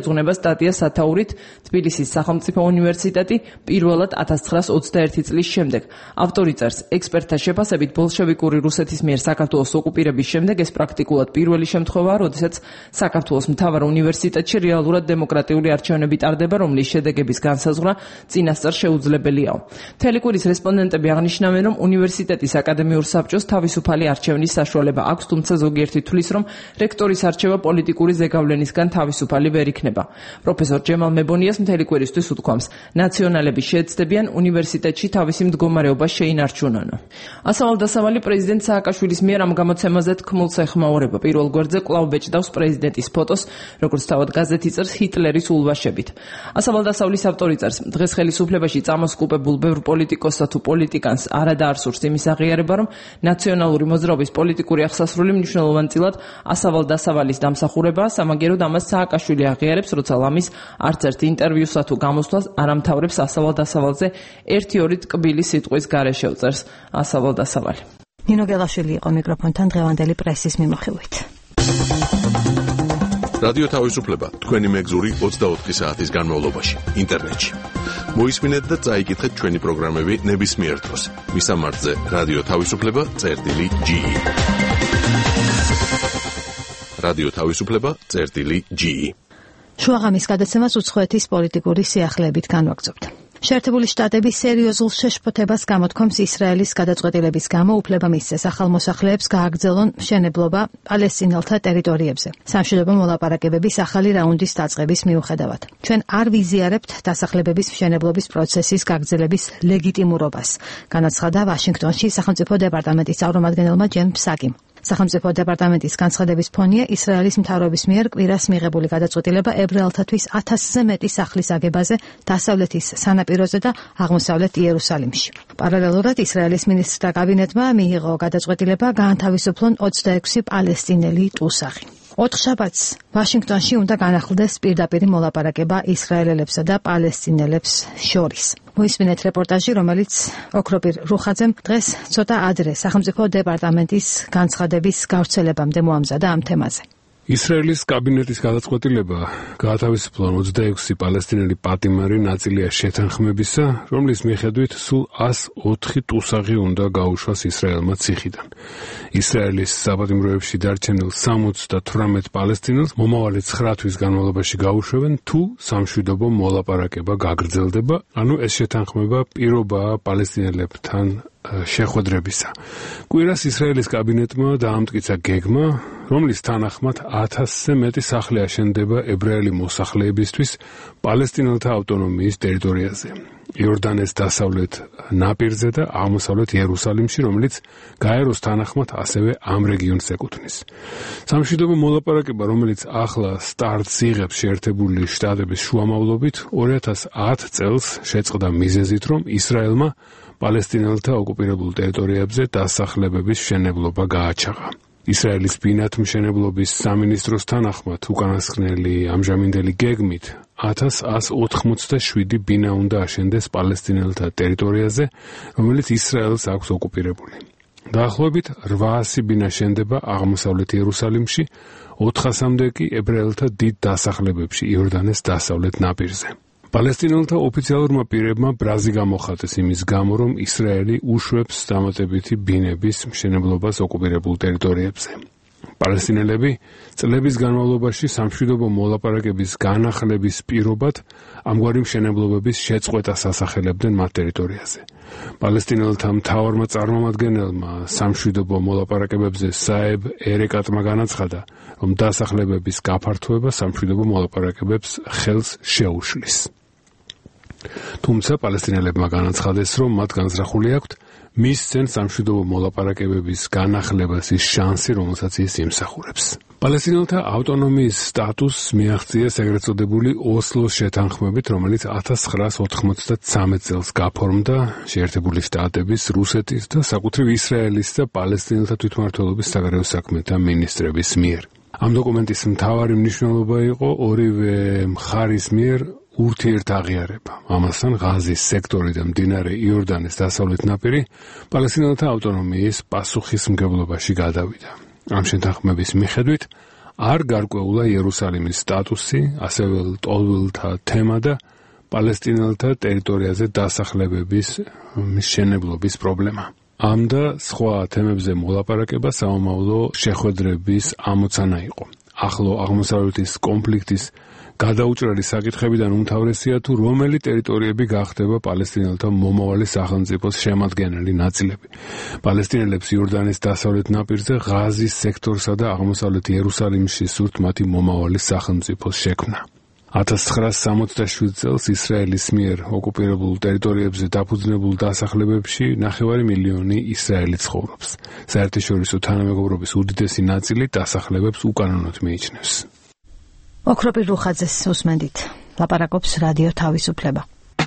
შეძღვნება სტატია სათაურით თბილისის სახელმწიფო უნივერსიტეტი პირველად 1921 წლის შემდეგ. ავტორი წერს, ექსპერტთა შეფასებით ბოლშევიკური რუსეთის მიერ საქართველოს ოკუპირების შემდეგ ეს პრაქტიკულად პირველი შემთხვევაა, როდესაც საქართველოს მთავარ უნივერსიტეტში რეალურად დემოკრატიული არჩევნები ტარდება, რომლის შედეგების განსაზღვრა წინასწარ შეუძლებელიაო. მთელი კვირის რესპონდენტები აღნიშნავენ, რომ უნივერსიტეტის აკადემიურ საბჭოს თავისუფალი არჩევნის საშუალება აქვს, თუმცა ზოგიერთი თვლის, რომ რექტორის არჩევა პოლიტიკური ზეგავლენისგან თავისუფალი ვერ იქნება. პროფესორ ჯემალ მებონიას მთელი კვირისთვის უთქვამს, ნაციონალები შეეცდებიან უნივერსიტეტში თავისი მდგომარეობა შეინარჩუნონო. ასავალ-დასავალი პრეზიდენტ სააკაშვილის მიერ ამ გამოცემაზე თქმულს ეხმაურება. პირველ გვერდზე კვლავ ბეჭდავს პრეზიდენტის ფოტოს, როგორც თავად გაზეთი წერს, ჰიტლერის ულვაშებით. ასავალ-დასავლის ავტორი წერს, დღეს ხელისუფლებაში წამოსკუპებულ ბევრ პოლიტიკოსსა თუ პოლიტიკანს არა დაარსურს იმის აღიარება, რომ ნაციონალური მოძრაობის პოლიტიკური აღსასრული მნიშვნელოვანწილად ასავალ-დასავალის დამსახურებაა, სამაგიეროდ ამას სააკაშვილი აღიარებს, როცა ლამის არც ერთ ინტერვიუსა თუ გამოსვლას არ ამთავრებს ასავალ-დასავალზე 1-2 ტკბილი სიტყვის გარეშე უწერს ასავალ-დასავალი. ნინო გელაშვილი იყო მიკროფონთან დღევანდელი პრესის მიმოხილვით. რადიო თავისუფლება თქვენი მეგზური 24 საათის განმავლობაში ინტერნეტში. მოისმინეთ და წაიკითხეთ ჩვენი პროგრამები ნებისმიერ დროს. მისამართზე რადიო თავისუფლება.ge. რადიო თავისუფლება.ge. შუაღამის გადაცემას უცხოეთის პოლიტიკური სიახლეებით განვაგრძობთ. შეერთებული შტატების სერიოზულ შეშფოთებას გამოთქვამს ისრაელის გადაწყვეტილების გამო უფლება მისცეს ახალ მოსახლეებს გააგრძელონ მშენებლობა პალესტინელთა ტერიტორიებზე. სამშვიდობო მოლაპარაკებების ახალი რაუნდის დაწყების მიუხედავად. ჩვენ არ ვიზიარებთ დასახლებების მშენებლობის პროცესის გაგრძელების ლეგიტიმურობას, განაცხადა ვაშინგტონში სახელმწიფო დეპარტამენტის წარმომადგენელმა ჯენ ფსაკიმ. სახელმწიფო დეპარტამენტის განცხადების ფონია ისრაელის მთავრობის მიერ კვირას მიღებული გადაწყვეტილება ებრაელთათვის 1000-ზე მეტი სახლის აგებაზე დასავლეთის სანაპიროზე და აღმოსავლეთ იერუსალიმში. პარალელურად ისრაელის მინისტრთა კაბინეტმა მიიღო გადაწყვეტილება გაანთავისუფლონ 26 პალესტინელი ტუსაღი. 4 შაბათს ვაშინგტონში უნდა განახლდეს პირდაპირი მოლაპარაკება ისრაელელებსა და პალესტინელებს შორის. მოისმინეთ რეპორტაჟი, რომელიც ოქროპირ რუხაძემ დღეს ცოტა ადრე სახელმწიფო დეპარტამენტის განცხადების გავრცელებამდე მოამზადა ამ თემაზე. ისრაელის კაბინეტის გადაწყვეტილება გაათავისუფლონ 26 პალესტინელი პატიმარი ნაწილია შეთანხმებისა, რომლის მიხედვით სულ 104 ტუსაღი უნდა გაუშვას ისრაელმა ციხიდან. ისრაელის საპატიმროებში დარჩენილ 78 პალესტინელს მომავალი 9 თვის განმავლობაში გაუშვებენ, თუ სამშვიდობო მოლაპარაკება გაგრძელდება, ანუ ეს შეთანხმება პირობაა პალესტინელებთან შეხვედრებისა. კვირას ისრაელის კაბინეტმა დაამტკიცა გეგმა, რომლის თანახმად 1000-ზე მეტი სახლი აშენდება ებრაელი მოსახლეებისთვის პალესტინელთა ავტონომიის ტერიტორიაზე. იორდანეს დასავლეთ ნაპირზე და აღმოსავლეთ იერუსალიმში, რომელიც გაეროს თანახმად ასევე ამ რეგიონს ეკუთვნის. სამშვიდობო მოლაპარაკება, რომელიც ახლა სტარტს იღებს შეერთებული შტატების შუამავლობით, 2010 წელს შეწყდა მიზეზით, რომ ისრაელმა პალესტინელთა ოკუპირებულ ტერიტორიებზე დასახლებების მშენებლობა გააჩაღა. ისრაელის ბინათმშენებლობის სამინისტროს თანახმად უკანასკნელი ამჟამინდელი გეგმით 1187 ბინა უნდა აშენდეს პალესტინელთა ტერიტორიაზე, რომელიც ისრაელს აქვს ოკუპირებული. დაახლოებით 800 ბინა შენდება აღმოსავლეთ იერუსალიმში, 400-მდე კი ებრაელთა დიდ დასახლებებში იორდანეს დასავლეთ ნაპირზე. პალესტინელთა ოფიციალურმა პირებმა ბრაზი გამოხატეს იმის გამო, რომ ისრაელი უშვებს დამატებითი ბინების მშენებლობას ოკუპირებულ ტერიტორიებზე. პალესტინელები წლების განმავლობაში სამშვიდობო მოლაპარაკების განახლების პირობად ამგვარი მშენებლობების შეწყვეტას ასახელებდნენ მათ ტერიტორიაზე. პალესტინელთა მთავარმა წარმომადგენელმა სამშვიდობო მოლაპარაკებებზე საებ ერეკატმა განაცხადა, რომ დასახლებების გაფართოება სამშვიდობო მოლაპარაკებებს ხელს შეუშლის. თუმცა პალესტინელებმა განაცხადეს, რომ მათ განზრახული აქვთ მისცენ სამშვიდობო მოლაპარაკებების განახლებას ის შანსი, რომელსაც ის იმსახურებს. პალესტინელთა ავტონომიის სტატუსს მიაღწიეს ეგრეთ წოდებული ოსლოს შეთანხმებით, რომელიც 1993 წელს გაფორმდა შეერთებული შტატების, რუსეთის და საკუთრივ ისრაელის და პალესტინელთა თვითმმართველობის საგარეო საქმეთა მინისტრების მიერ. ამ დოკუმენტის მთავარი მნიშვნელობა იყო ორივე მხარის მიერ ურთიერთაღიარება. ამასთან ღაზის სექტორი და მდინარე იორდანეს დასავლეთ ნაპირი პალესტინელთა ავტონომიის პასუხისმგებლობაში გადავიდა. ამ შეთანხმების მიხედვით არ გარკვეულა იერუსალიმის სტატუსი, ასევე ტოლვილთა თემა და პალესტინელთა ტერიტორიაზე დასახლებების მშენებლობის პრობლემა. ამ და სხვა თემებზე მოლაპარაკება საომავლო შეხვედრების ამოცანა იყო. ახლო აღმოსავლეთის კონფლიქტის გადაუჭრელი საკითხებიდან უმთავრესია თუ რომელი ტერიტორიები გახდება პალესტინელთა მომავალი სახელმწიფოს შემადგენელი ნაწილები. პალესტინელებს იორდანის დასავლეთ ნაპირზე ღაზის სექტორსა და აღმოსავლეთ იერუსალიმში სურთ მათი მომავალი სახელმწიფოს შექმნა. 1967 წელს ისრაელის მიერ ოკუპირებულ ტერიტორიებზე დაფუძნებულ დასახლებებში 9 მილიონი ისრაელი ცხოვრობს. საერთაშორისო თანამეგობრობის უდიდესი ნაწილი დასახლებებს უკანონოდ მიიჩნევს. ოქროპირ რუხაძეს უსმენდით. ლაპარაკობს რადიო თავისუფლება.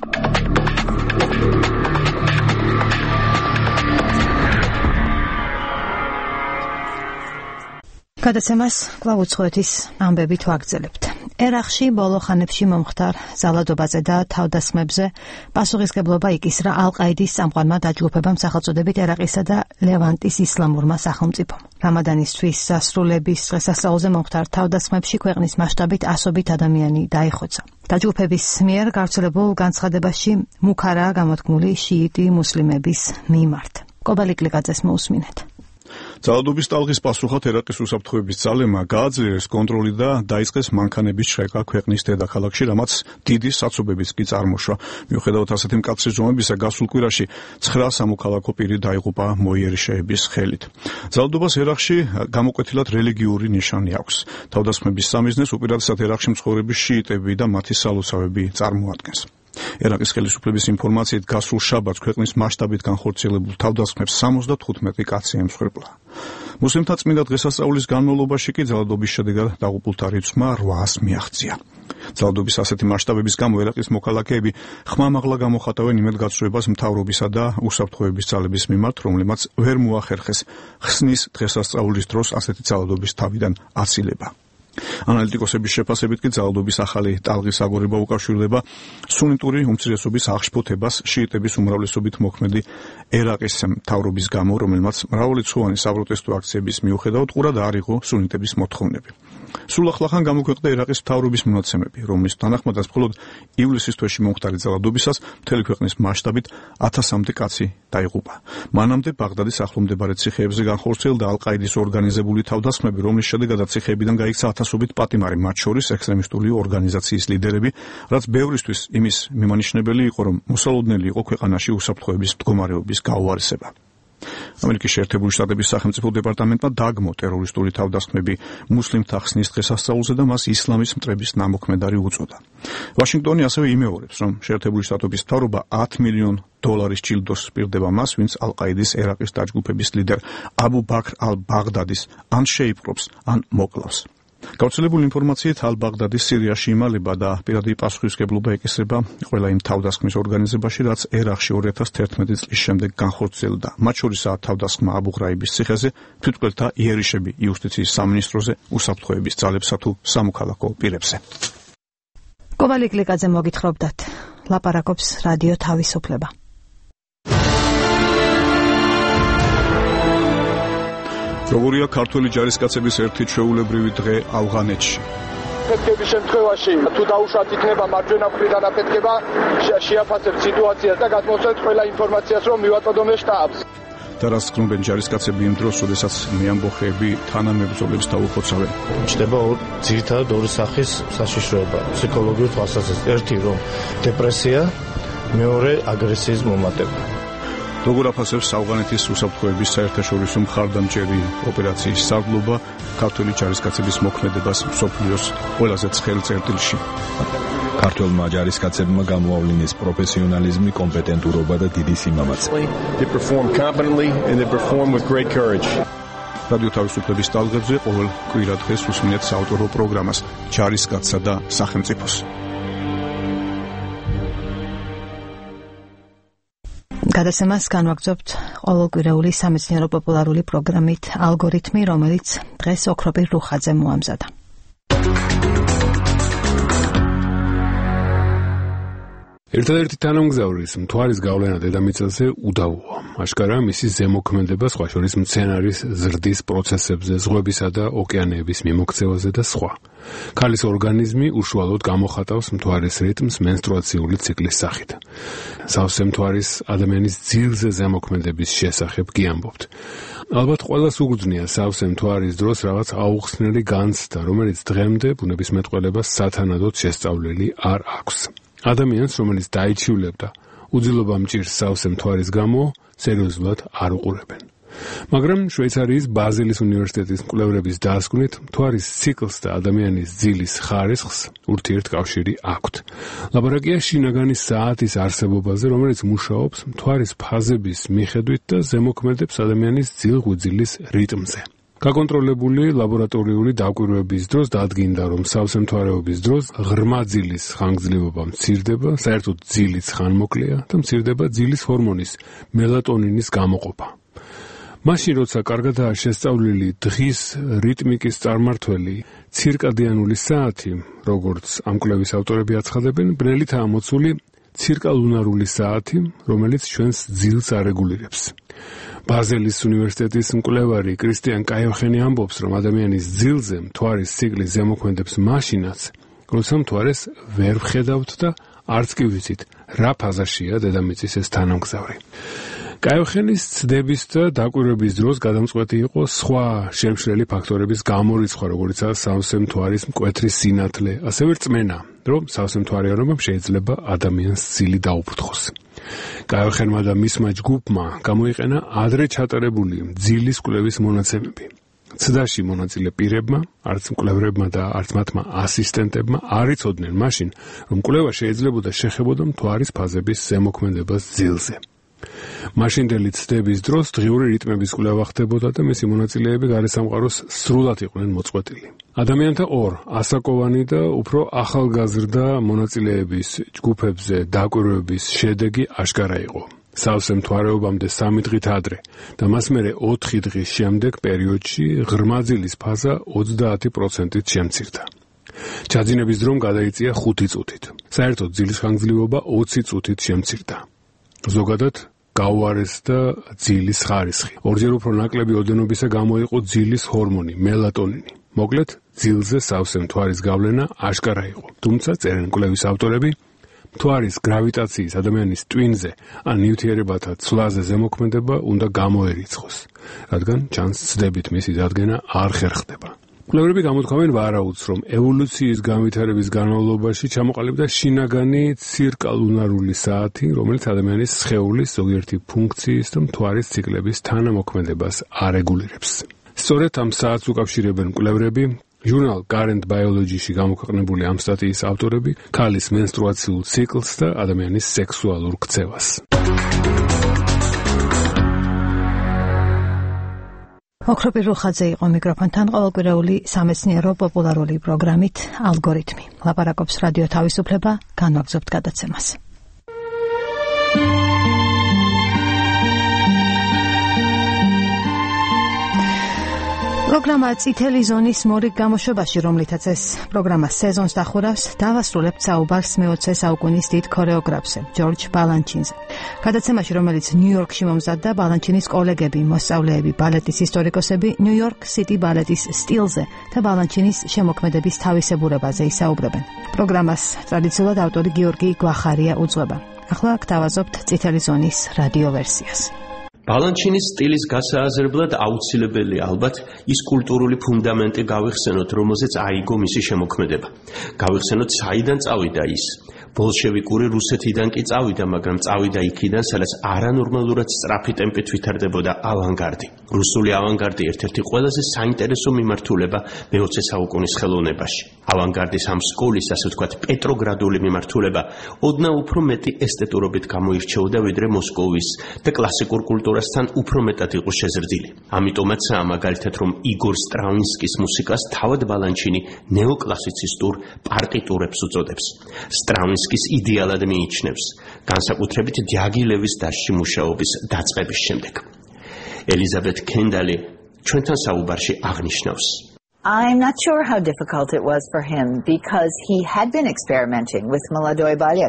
გადაცემას კვლავ უცხოეთის ამბებით ვაგრძელებთ. ერახში ბოლო ხანებში მომხდარ ზალადობაზე და თავდასხმებზე პასუხისგებლობა იკისრა ალ-ყაიდის წამყვანმა დაჯგუფებამ სახელწოდებით ერაყისა და ლევანტის ისლამურმა სახელმწიფომ. რამადანის თვის სასრულების დღესასწაულზე მომხდარ თავდასხმებში ქვეყნის მასშტაბით ასობით ადამიანი დაიხოცა. დაჯგუფების მიერ გავრცელებულ განცხადებაში მუქარაა გამოთქმული შიიტი მუსლიმების მიმართ. კობალიკლიკაძეს მოусმინეთ. ძალადობის ტალღის პასუხად ერაყის უსაფრთხოების ძალებმა გააძლიერეს კონტროლი და დაიწყეს მანქანების შრეკა ქვეყნის დედაქალაქში, რამაც დიდი საცობებიც კი წარმოშვა. მიუხედავად ასეთი მკაცრი ზომებისა, გასულ კვირაში 9 სამოქალაქო პირი დაიღუპა მოიერიშეების ხელით. ძალადობას ერაყში გამოკვეთილად რელიგიური ნიშანი აქვს. თავდასხმების სამიზნეს უპირატესად ერაყში მცხოვრები შიიტები და მათი სალოცავები წარმოადგენს. ერაყის ხელისუფლების ინფორმაციით გასულ შაბათს ქვეყნის მასშტაბით განხორციელებულ თავდასხმებს 75 კაცი ემსხვერპლა. მუსლიმთა წმინდა დღესასწაულის განმავლობაში კი ძალადობის შედეგად დაღუპულთა რიცხვმა 800 მიაღწია. ძალადობის ასეთი მასშტაბების გამო ერაყის მოქალაქეები ხმამაღლა გამოხატავენ იმედგაცრუებას მთავრობისა და უსაფრთხოების ძალების მიმართ, რომლებმაც ვერ მოახერხეს ხსნის დღესასწაულის დროს ასეთი ძალადობის თავიდან აცილება. ანალიტიკოსების შეფასებით კი ძალადობის ახალი ტალღის აგორება უკავშირდება სუნიტური უმცირესობის აღშფოთებას შიიტების უმრავლესობით მოქმედი ერაყის მთავრობის გამო, რომელმაც მრავალრიცხოვანი საპროტესტო აქციების მიუხედავად ყურად არ იყო სუნიტების მოთხოვნები. სულ ახლახან გამოქვეყნდა ერაყის მთავრობის მონაცემები, რომლის თანახმადაც მხოლოდ ივლისის თვეში მომხდარი ძალადობისას მთელი ქვეყნის მასშტაბით 1000-მდე კაცი დაიღუპა. მანამდე ბაღდადის ახლომდებარე ციხეებზე განხორციელდა ალ-ყაიდის ორგანიზებული თავდასხმები, რომლის შედეგადაც ციხეებიდან გაიქცა ათასობით პატიმარი, მათ შორის ექსტრემისტული ორგანიზაციის ლიდერები, რაც ბევრისთვის იმის მიმანიშნებელი იყო, რომ მოსალოდნელი იყო ქვეყანაში უსაფრთხოების მდგომარეობის გაუარესება. ამერიკის შეერთებული შტატების სახელმწიფო დეპარტამენტმა დაგმო ტერორისტული თავდასხმები მუსლიმთა ხსნის დღესასწაულზე და მას ისლამის მტრების ნამოქმედარი უწოდა. ვაშინგტონი ასევე იმეორებს, რომ შეერთებული შტატების მთავრობა $10 მილიონ ჯილდოს სპირდება მას, ვინც ალ-ყაიდის ერაყის დაჯგუფების ლიდერ აბუ ბაქრ ალ-ბაღდადის ან შეიპყრობს, ან მოკლავს. გავრცელებული ინფორმაციით ალ-ბაღდადის სირიაში იმალება და პირადი პასუხისმგებლობა ეკისრება ყველა იმ თავდასხმის ორგანიზებაში, რაც ერაყში 2011 წლის შემდეგ განხორციელდა. მათ შორისაა თავდასხმა აბუ ღრაიბის ციხეზე, თვითმკვლელთა იერიშები იუსტიციის სამინისტროზე, უსაფრთხოების ძალებსა თუ სამოქალაქო პირებზე. კობალიკლიკაძე მოგითხრობდათ. ლაპარაკობს რადიო თავისუფლება. როგორია ქართველი ჯარისკაცების ერთი ჩვეულებრივი დღე ავღანეთში. აფეთქების შემთხვევაში თუ დაუშვათ იქნება მარჯვენა მხრიდან აფეთქება, შეაფასებთ სიტუაციას და გადმოსცემთ ყველა ინფორმაციას, რომ მივაწოდოთ შტაბს. და რას გქნობენ ჯარისკაცები იმ დროს, როდესაც მეამბოხეები თანამებრძოლებს დაუხოცავენ? ჩნდება ძირითადად ორი სახის საშიშროება ფსიქოლოგიურ თვალსაზრისით. ერთი რომ დეპრესია, მეორე აგრესიის მომატება. როგორ აფასებს ავღანეთის უსაფრთხოების საერთაშორისო მხარდამჭერი ოპერაციის სარდლობა ქართველი ჯარისკაცების მოქმედებას მსოფლიოს ყველაზე ცხელ წერტილში? ქართველმა ჯარისკაცებმა გამოავლინეს პროფესიონალიზმი, კომპეტენტურობა და დიდი სიმამაცე. რადიო თავისუფლების ტალღებზე ყოველ კვირა დღეს უსმინეთ საავტორო პროგრამას ჯარისკაცსა და სახელმწიფოს. გადაცემას განვაგრძობთ ყოველკვირეული სამეცნიერო პოპულარული პროგრამით ალგორითმი, რომელიც დღეს ოქროპირ რუხაძე მოამზადა. ერთადერთი თანამგზავრის მთვარის გავლენა დედამიწაზე უდავოა. აშკარაა მისი ზემოქმედება სხვა შორის მცენარის ზრდის პროცესებზე, ზღვებისა და ოკეანეების მიმოქცევაზე და სხვა. ქალის ორგანიზმი უშუალოდ გამოხატავს მთვარის რიტმს მენსტრუაციული ციკლის სახით. სავსე მთვარის ადამიანის ძილზე ზემოქმედების შესახებ კი ამბობთ. ალბათ ყველას უგრძნია სავსე მთვარის დროს რაღაც აუხსნელი განცდა, რომელიც დღემდე ბუნებისმეტყველებას სათანადოდ შესწავლილი არ აქვს. ადამიანს, რომელიც დაიჩივლებდა უძილობა მჭირს სავსე მთვარის გამო, სერიოზულად არ უყურებენ. მაგრამ შვეიცარიის ბაზელის უნივერსიტეტის მკვლევრების დასკვნით, მთვარის ციკლს და ადამიანის ძილის ხარისხს ურთიერთკავშირი აქვთ. ლაბორატორია შინაგანი საათის არსებობაზე, რომელიც მუშაობს მთვარის ფაზების მიხედვით და ზემოქმედებს ადამიანის ძილ-ღვიძლის რიტმზე. გაკონტროლებული ლაბორატორიული დაკვირვების დროს დადგინდა, რომ სავსე მთვარეობის დროს ღრმა ძილის ხანგრძლივობა მცირდება, საერთოდ ძილიც ხანმოკლეა და მცირდება ძილის ჰორმონის მელატონინის გამოყოფა. მაშინ, როცა კარგადაა შესწავლილი დღის რიტმიკის წარმართველი ცირკადიანული საათი, როგორც ამ კვლევის ავტორები აცხადებენ, ბნელითაა მოცული ცირკალუნარული საათი, რომელიც ჩვენს ძილს არეგულირებს. ბაზელის უნივერსიტეტის მკვლევარი კრისტიან კაიოხენი ამბობს, რომ ადამიანის ძილზე მთვარის ციკლი ზემოქმედებს მაშინაც, როცა მთვარეს ვერ ვხედავთ და არც კი ვიცით, რა ფაზაშია დედამიწის ეს თანამგზავრი. კაიოხენის ცდების და დაკვირვების დროს გადამწყვეტი იყო სხვა შემშლელი ფაქტორების გამორიცხვა, როგორიცაა სავსე მთვარის მკვეთრი სინათლე, ასევე რწმენა, რომ სავსე მთვარიანობამ შეიძლება ადამიანს ძილი დაუფრთხოს. კაიოხენმა და მისმა ჯგუფმა გამოიყენა ადრე ჩატარებული ძილის კვლევის მონაცემები. ცდაში მონაწილე პირებმა, არც მკვლევრებმა და არც მათმა ასისტენტებმა არ იცოდნენ მაშინ, რომ კვლევა შეიძლებოდა შეხებოდა მთვარის ფაზების ზემოქმედებას ძილზე. მაშინდელი ცდების დროს დღიური რიტმების კვლევა ხდებოდა და მისი მონაწილეები გარესამყაროს სრულად იყვნენ მოწყვეტილი. ადამიანთა ორ ასაკოვანი და უფრო ახალგაზრდა მონაწილეების ჯგუფებზე დაკვირვების შედეგი აშკარა იყო. სავსე მთვარეობამდე 3 დღით ადრე და მას მერე 4 დღის შემდეგ პერიოდში ღრმა ძილის ფაზა 30%-ით შემცირდა. ჩაძინების დრომ გადაიწია 5 წუთით. საერთოდ ძილის ხანგრძლივობა 20 წუთით შემცირდა. ზოგადად გაუარესდა ძილის ხარისხი. ორჯერ უფრო ნაკლები ოდენობისა გამოიყო ძილის ჰორმონი მელატონინი. მოკლედ, ძილზე სავსე მთვარის გავლენა აშკარა იყო. თუმცა წერენ კვლევის ავტორები, მთვარის გრავიტაციის ადამიანის ტვინზე ან ნივთიერებათა ცვლაზე ზემოქმედება უნდა გამოერიცხოს, რადგან ჩანს ცდებით მისი დადგენა არ ხერხდება. კვლევრები გამოთქვამენ ვარაუდს, რომ ევოლუციის განვითარების განმავლობაში ჩამოყალიბდა შინაგანი ცირკალუნარული საათი, რომელიც ადამიანის სხეულის ზოგიერთი ფუნქციის და მთვარის ციკლების თანამოქმედებას არეგულირებს. სწორედ ამ საათს უკავშირებენ კვლევრები ჟურნალ Current Biology-ში გამოქვეყნებული ამ სტატიის ავტორები ქალის მენსტრუაციულ ციკლს და ადამიანის სექსუალურ ქცევას. ოქროპირ რუხაძე იყო მიკროფონთან ყოველკვირეული სამეცნიერო პოპულარული პროგრამით ალგორითმი. ლაპარაკობს რადიო თავისუფლება, განვაგრძობთ გადაცემას. პროგრამა წითელი ზონის მორიგ გამოშვებაში, რომლითაც ეს პროგრამა სეზონს დახურავს, დავასრულებთ საუბარს მე-20 საუკუნის დიდ ქორეოგრაფზე, ჯორჯ ბალანჩინზე. გადაცემაში, რომელიც ნიუ-იორკში მომზადდა, ბალანჩინის კოლეგები, მოსწავლეები, ბალეტის ისტორიკოსები ნიუ-იორკ სიტი ბალეტის სტილზე და ბალანჩინის შემოქმედების თავისებურებაზე ისაუბრებენ. პროგრამას ტრადიციულად ავტორი გიორგი გვახარია უძღვება. ახლა გთავაზობთ წითელი ზონის რადიო ვერსიას. ბალანჩინის სტილის გასააზრებლად აუცილებელი ალბათ ის კულტურული ფუნდამენტი გავიხსენოთ, რომელზეც აიგო მისი შემოქმედება. გავიხსენოთ, საიდან წავიდა ის. ბოლშევიკური რუსეთიდან კი წავიდა, მაგრამ წავიდა იქიდან, სადაც არანორმალურად სწრაფი ტემპით ვითარდებოდა ავანგარდი. რუსული ავანგარდი ერთ-ერთი ყველაზე საინტერესო მიმართულება მე-20 საუკუნის ხელოვნებაში. ავანგარდის ამ სკოლის, ასე ვთქვათ, პეტროგრადული მიმართულება ოდნავ უფრო მეტი ესთეტურობით გამოირჩეოდა, ვიდრე მოსკოვის და კლასიკურ კულტურასთან უფრო მეტად იყო შეზრდილი. ამიტომაცაა მაგალითად, რომ იგორ სტრავინსკის მუსიკას თავად ბალანჩინი ნეოკლასიცისტურ პარტიტურებს უწოდებს. სტრავინსკის იდეალად მიიჩნევს, განსაკუთრებით დიაგილევის დასში მუშაობის დაწყების შემდეგ. ელიზაბეთ კენდალი ჩვენთან საუბარში აღნიშნავს. I'm not sure how difficult it was for him because he had been experimenting with Молодой балет.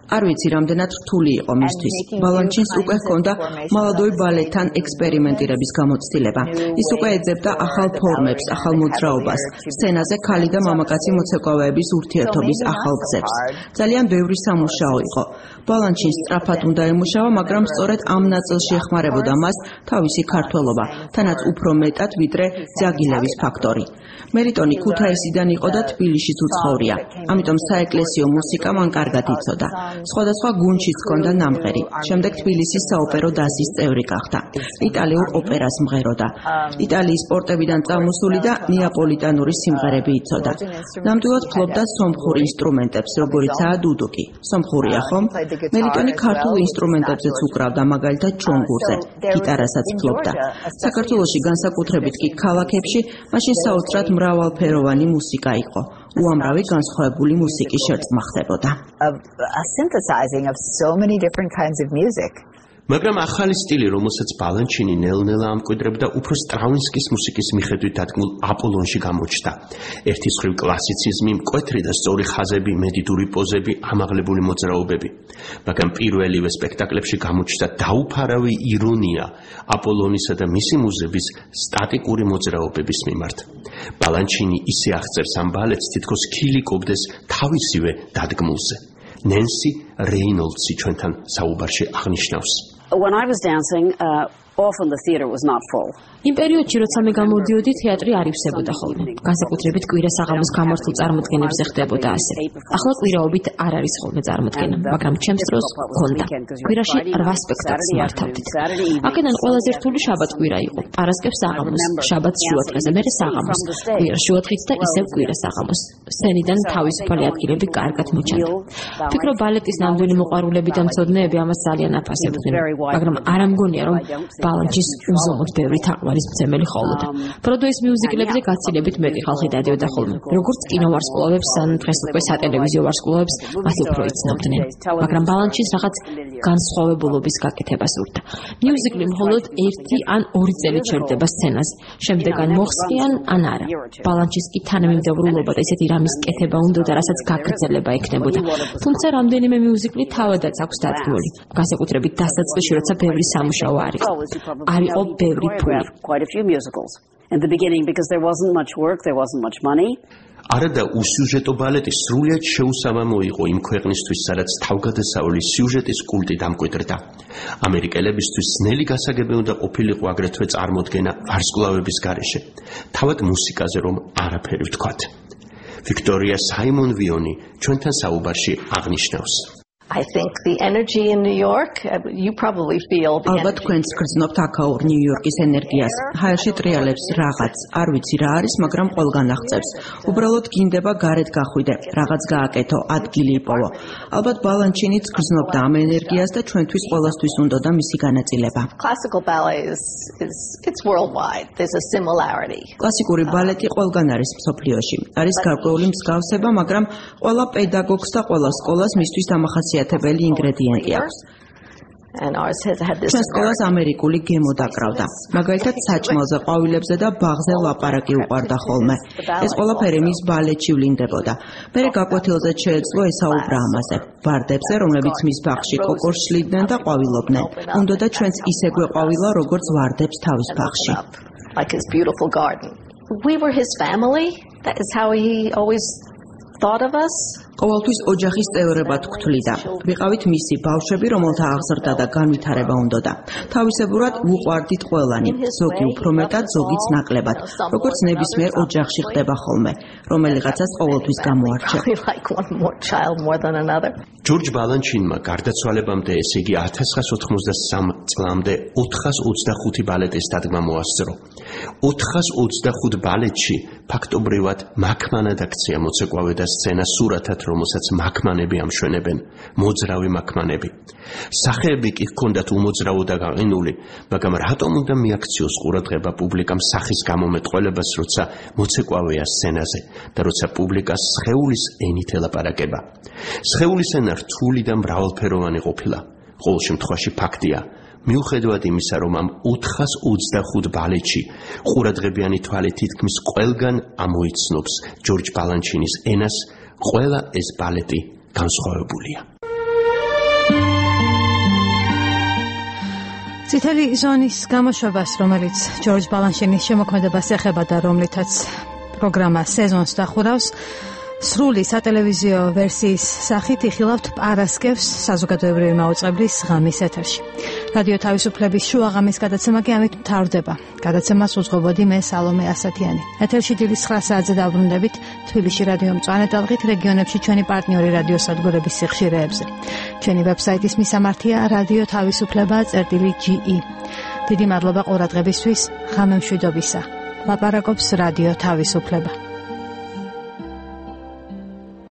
არ ვიცი რამდენად რთული იყო მისთვის. ბალანჩინს უკვე ჰქონდა მალადოი ბალეტთან ექსპერიმენტირების გამოცდილება. ის უკვე ეძებდა ახალ ფორმებს, ახალ მოძრაობას, სცენაზე ქალი და მამაკაცი მოცეკვავეების ურთიერთობის ახალ გზებს. ძალიან ბევრი სამუშაო იყო. ბალანჩინს სწრაფად უნდა ემუშავა, მაგრამ სწორედ ამ ნაწილში ეხმარებოდა მას თავისი ქართველობა, თანაც უფრო მეტად ვიდრე ძაგილევის ფაქტორი. მელიტონი ქუთაისიდან იყო და თბილისშიც უცხოვრია. ამიტომ საეკლესიო მუსიკა მან კარგად იცოდა. სხვადასხვა გუნდშიც ჰქონდა ნამღერი. შემდეგ თბილისის საოპერო დასის წევრი გახდა. იტალიურ ოპერას მღეროდა. იტალიის პორტებიდან წამოსული და ნეაპოლიტანური სიმღერები იცოდა. ნამდვილად ფლობდა სომხურ ინსტრუმენტებს, როგორიცაა დუდუკი. სომხურია ხომ? მელიტონი ქართულ ინსტრუმენტებზეც უკრავდა, მაგალითად ჩონგურზე. გიტარასაც ფლობდა. საქართველოში განსაკუთრებით კი ქალაქებში მაშინ საოცრად მრავალფეროვანი მუსიკა იყო. უამრავი განსხვავებული მუსიკის შერწყმა ხდებოდა. მაგრამ ახალი სტილი, რომელსაც ბალანჩინი ნელ-ნელა ამკვიდრებდა, უფრო სტრავინსკის მუსიკის მიხედვით დადგმულ აპოლონში გამოჩნდა. ერთის მხრივ კლასიციზმი, მკვეთრი და სწორი ხაზები, მედიდური პოზები, ამაღლებული მოძრაობები. მაგრამ პირველივე სპექტაკლებში გამოჩნდა დაუფარავი ირონია აპოლონისა და მისი მუზების სტატიკური მოძრაობების მიმართ. ბალანჩინი ისე აღწერს ამ ბალეტს, თითქოს ქილიკობდეს თავისივე დადგმულზე. ნენსი რეინოლდსი ჩვენთან საუბარში აღნიშნავს. When I was dancing, often the theater was not full. იმ პერიოდში, როცა მე გამოდიოდი, თეატრი არ ივსებოდა ხოლმე. განსაკუთრებით კვირა-საღამოს გამართულ წარმოდგენებზე ხდებოდა ასე. ახლა კვირაობით არ არის ხოლმე წარმოდგენა, მაგრამ ჩემს დროს ჰქონდა. კვირაში 8 სპექტაკლს მართავდით. აქედან ყველაზე რთული შაბათ-კვირა იყო. პარასკევს საღამოს, შაბათს შუადღეზე, მერე საღამოს, კვირა შუადღით და ისევ კვირა-საღამოს. სცენიდან თავისუფალი ადგილები კარგად მოჩანდა. ვფიქრობ, ბალეტის ნამდვილი მოყვარულები და მცოდნეები ამას ძალიან აფასებდნენ, მაგრამ არ ამგონია, რომ ბალანჩის უზომოდ ბევრი თაყვანის მცემელი ხოვლოდა. ბროდვეის მიუზიკლებზე გაცილებით მეტი ხალხი დადიოდა ხოლმე. როგორც კინოვარსკვლავებს, ან დღეს უკვე სატელევიზიო ვარსკვლავებს, მას უფრო იცნობდნენ. მაგრამ ბალანჩის რაღაც განსხვავებულობის გაკეთებას სურდა. მიუზიკლი მხოლოდ 1 ან 2 წელი ჩერდება სცენაზე. შემდეგ ან მოხსნიან, ან არა. ბალანჩის კი თანამიმდევრულობა და ისეთი რამის კეთება უნდა და რასაც გაგრძელება ექნებოდა. თუმცა რამდენიმე მიუზიკლი თავადაც აქვს დადგმული. განსაკუთრებით დასაწყისში, როცა ბევრი სამუშაო არ იყო. არ იყო ბევრი ფული. Quite a few musicals. In the beginning, because there wasn't much work, there wasn't much money. არადა უსიუჟეტო ბალეტი სრულიად შეუსამამო იყო იმ ქვეყნისთვის, სადაც თავგადასავალი სიუჟეტის კულტი დამკვიდრდა. ამერიკელებისთვის ძნელი გასაგები უნდა ყოფილიყო აგრეთვე წარმოდგენა ვარსკვლავების გარეშე. თავად მუსიკაზე რომ არაფერი ვთქვათ. ვიქტორია საიმონ-ვიონი ჩვენთან საუბარში აღნიშნავს. I think the energy in New York, you probably feel the energy. ალბათ თქვენც გრძნობთ აქაურ ნიუ-იორკის ენერგიას. ჰაერში ტრიალებს რაღაც, არ ვიცი რა არის, მაგრამ ყველგან აღწევს. უბრალოდ გინდება გარეთ გახვიდე, რაღაც გააკეთო, ადგილი იპოვო. ალბათ ბალანჩინიც გრძნობდა ამ ენერგიას და ჩვენთვის ყველასთვის უნდა და მისი განაწილება. Classical ballet it's worldwide. There's a similarity. კლასიკური ბალეტი ყველგან არის მსოფლიოში. არის გარკვეული მსგავსება, მაგრამ ყველა პედაგოგს და ყველა სკოლას მისთვის დამახასიათებელი ინგრედიენტი აქვს. ჩვენს სკოლას ამერიკული გემო დაკრავდა. მაგალითად, საჭმელზე, ყვავილებზე და ბაღზე ლაპარაკი უყვარდა ხოლმე. ეს ყველაფერი მის ბალეტში ვლინდებოდა. მერე გაკვეთილზეც შეეძლო ესაუბრა ამაზე. ვარდებზე, რომლებიც მის ბაღში კოკორს შლიდნენ და ყვავილობდნენ. უნდა და ჩვენც ისე გვეყვავილა, როგორც ვარდებს თავის ბაღში. Like his beautiful garden. We were his family. That is how he always thought of us. ყოველთვის ოჯახის წევრებად გვთვლიდა. ვიყავით მისი ბავშვები, რომელთა აღზრდა და განვითარება უნდოდა. თავისებურად ვუყვარდით ყველანი, ზოგი უფრო მეტად, ზოგიც ნაკლებად. როგორც ნებისმიერ ოჯახში ხდება ხოლმე, რომელიღაცას ყოველთვის გამოარჩევ. ჯორჯ ბალანჩინმა გარდაცვალებამდე, ესე იგი 1993 წლამდე 425 ბალეტის დადგმა მოასწრო. 425 ბალეტში ფაქტობრივად მაქმანად აქცია მოცეკვავე და სცენა სურათად, რომელსაც მაქმანები ამშვენებენ, მოძრავი მაქმანები. სახეები კი ჰქონდათ უმოძრავო და გაყინული, მაგრამ რატომ უნდა მიაქციოს ყურადღება პუბლიკამ სახის გამომეტყველებას, როცა მოცეკვავეა სცენაზე და როცა პუბლიკას სხეულის ენით ელაპარაკება. სხეულის ენა რთული და მრავალფეროვანი ყოფილა. ყოველ შემთხვევაში ფაქტია, მიუხედავად იმისა, რომ ამ 425 ბალეტში ყურადღებიანი თვალი თითქმის ყველგან ამოიცნობს ჯორჯ ბალანჩინის ენას, ყველა ეს ბალეტი განსხვავებულია. წითელი ზონის გამოშვებას, რომელიც ჯორჯ ბალანშინის შემოქმედებას ეხება და რომლითაც პროგრამა სეზონს დახურავს, სრული სატელევიზიო ვერსიის სახით იხილავთ პარასკევს საზოგადოებრივი მაუწყებლის ღამის ეთერში. რადიო თავისუფლების შუაღამის გადაცემა კი ამით მთავრდება. გადაცემას უძღვებოდი მე სალომე ასათიანი. ეთერში დილის 9 საათზე დაბრუნდებით თბილისში რადიო მწვანე ტალღით რეგიონებში ჩვენი პარტნიორი რადიოსადგურების სიხშირეებზე. ჩვენი ვებსაიტის მისამართია radioთავისუფლება.ge. დიდი მადლობა ყურადღებისთვის. ღამე მშვიდობისა. ლაპარაკობს რადიო თავისუფლება.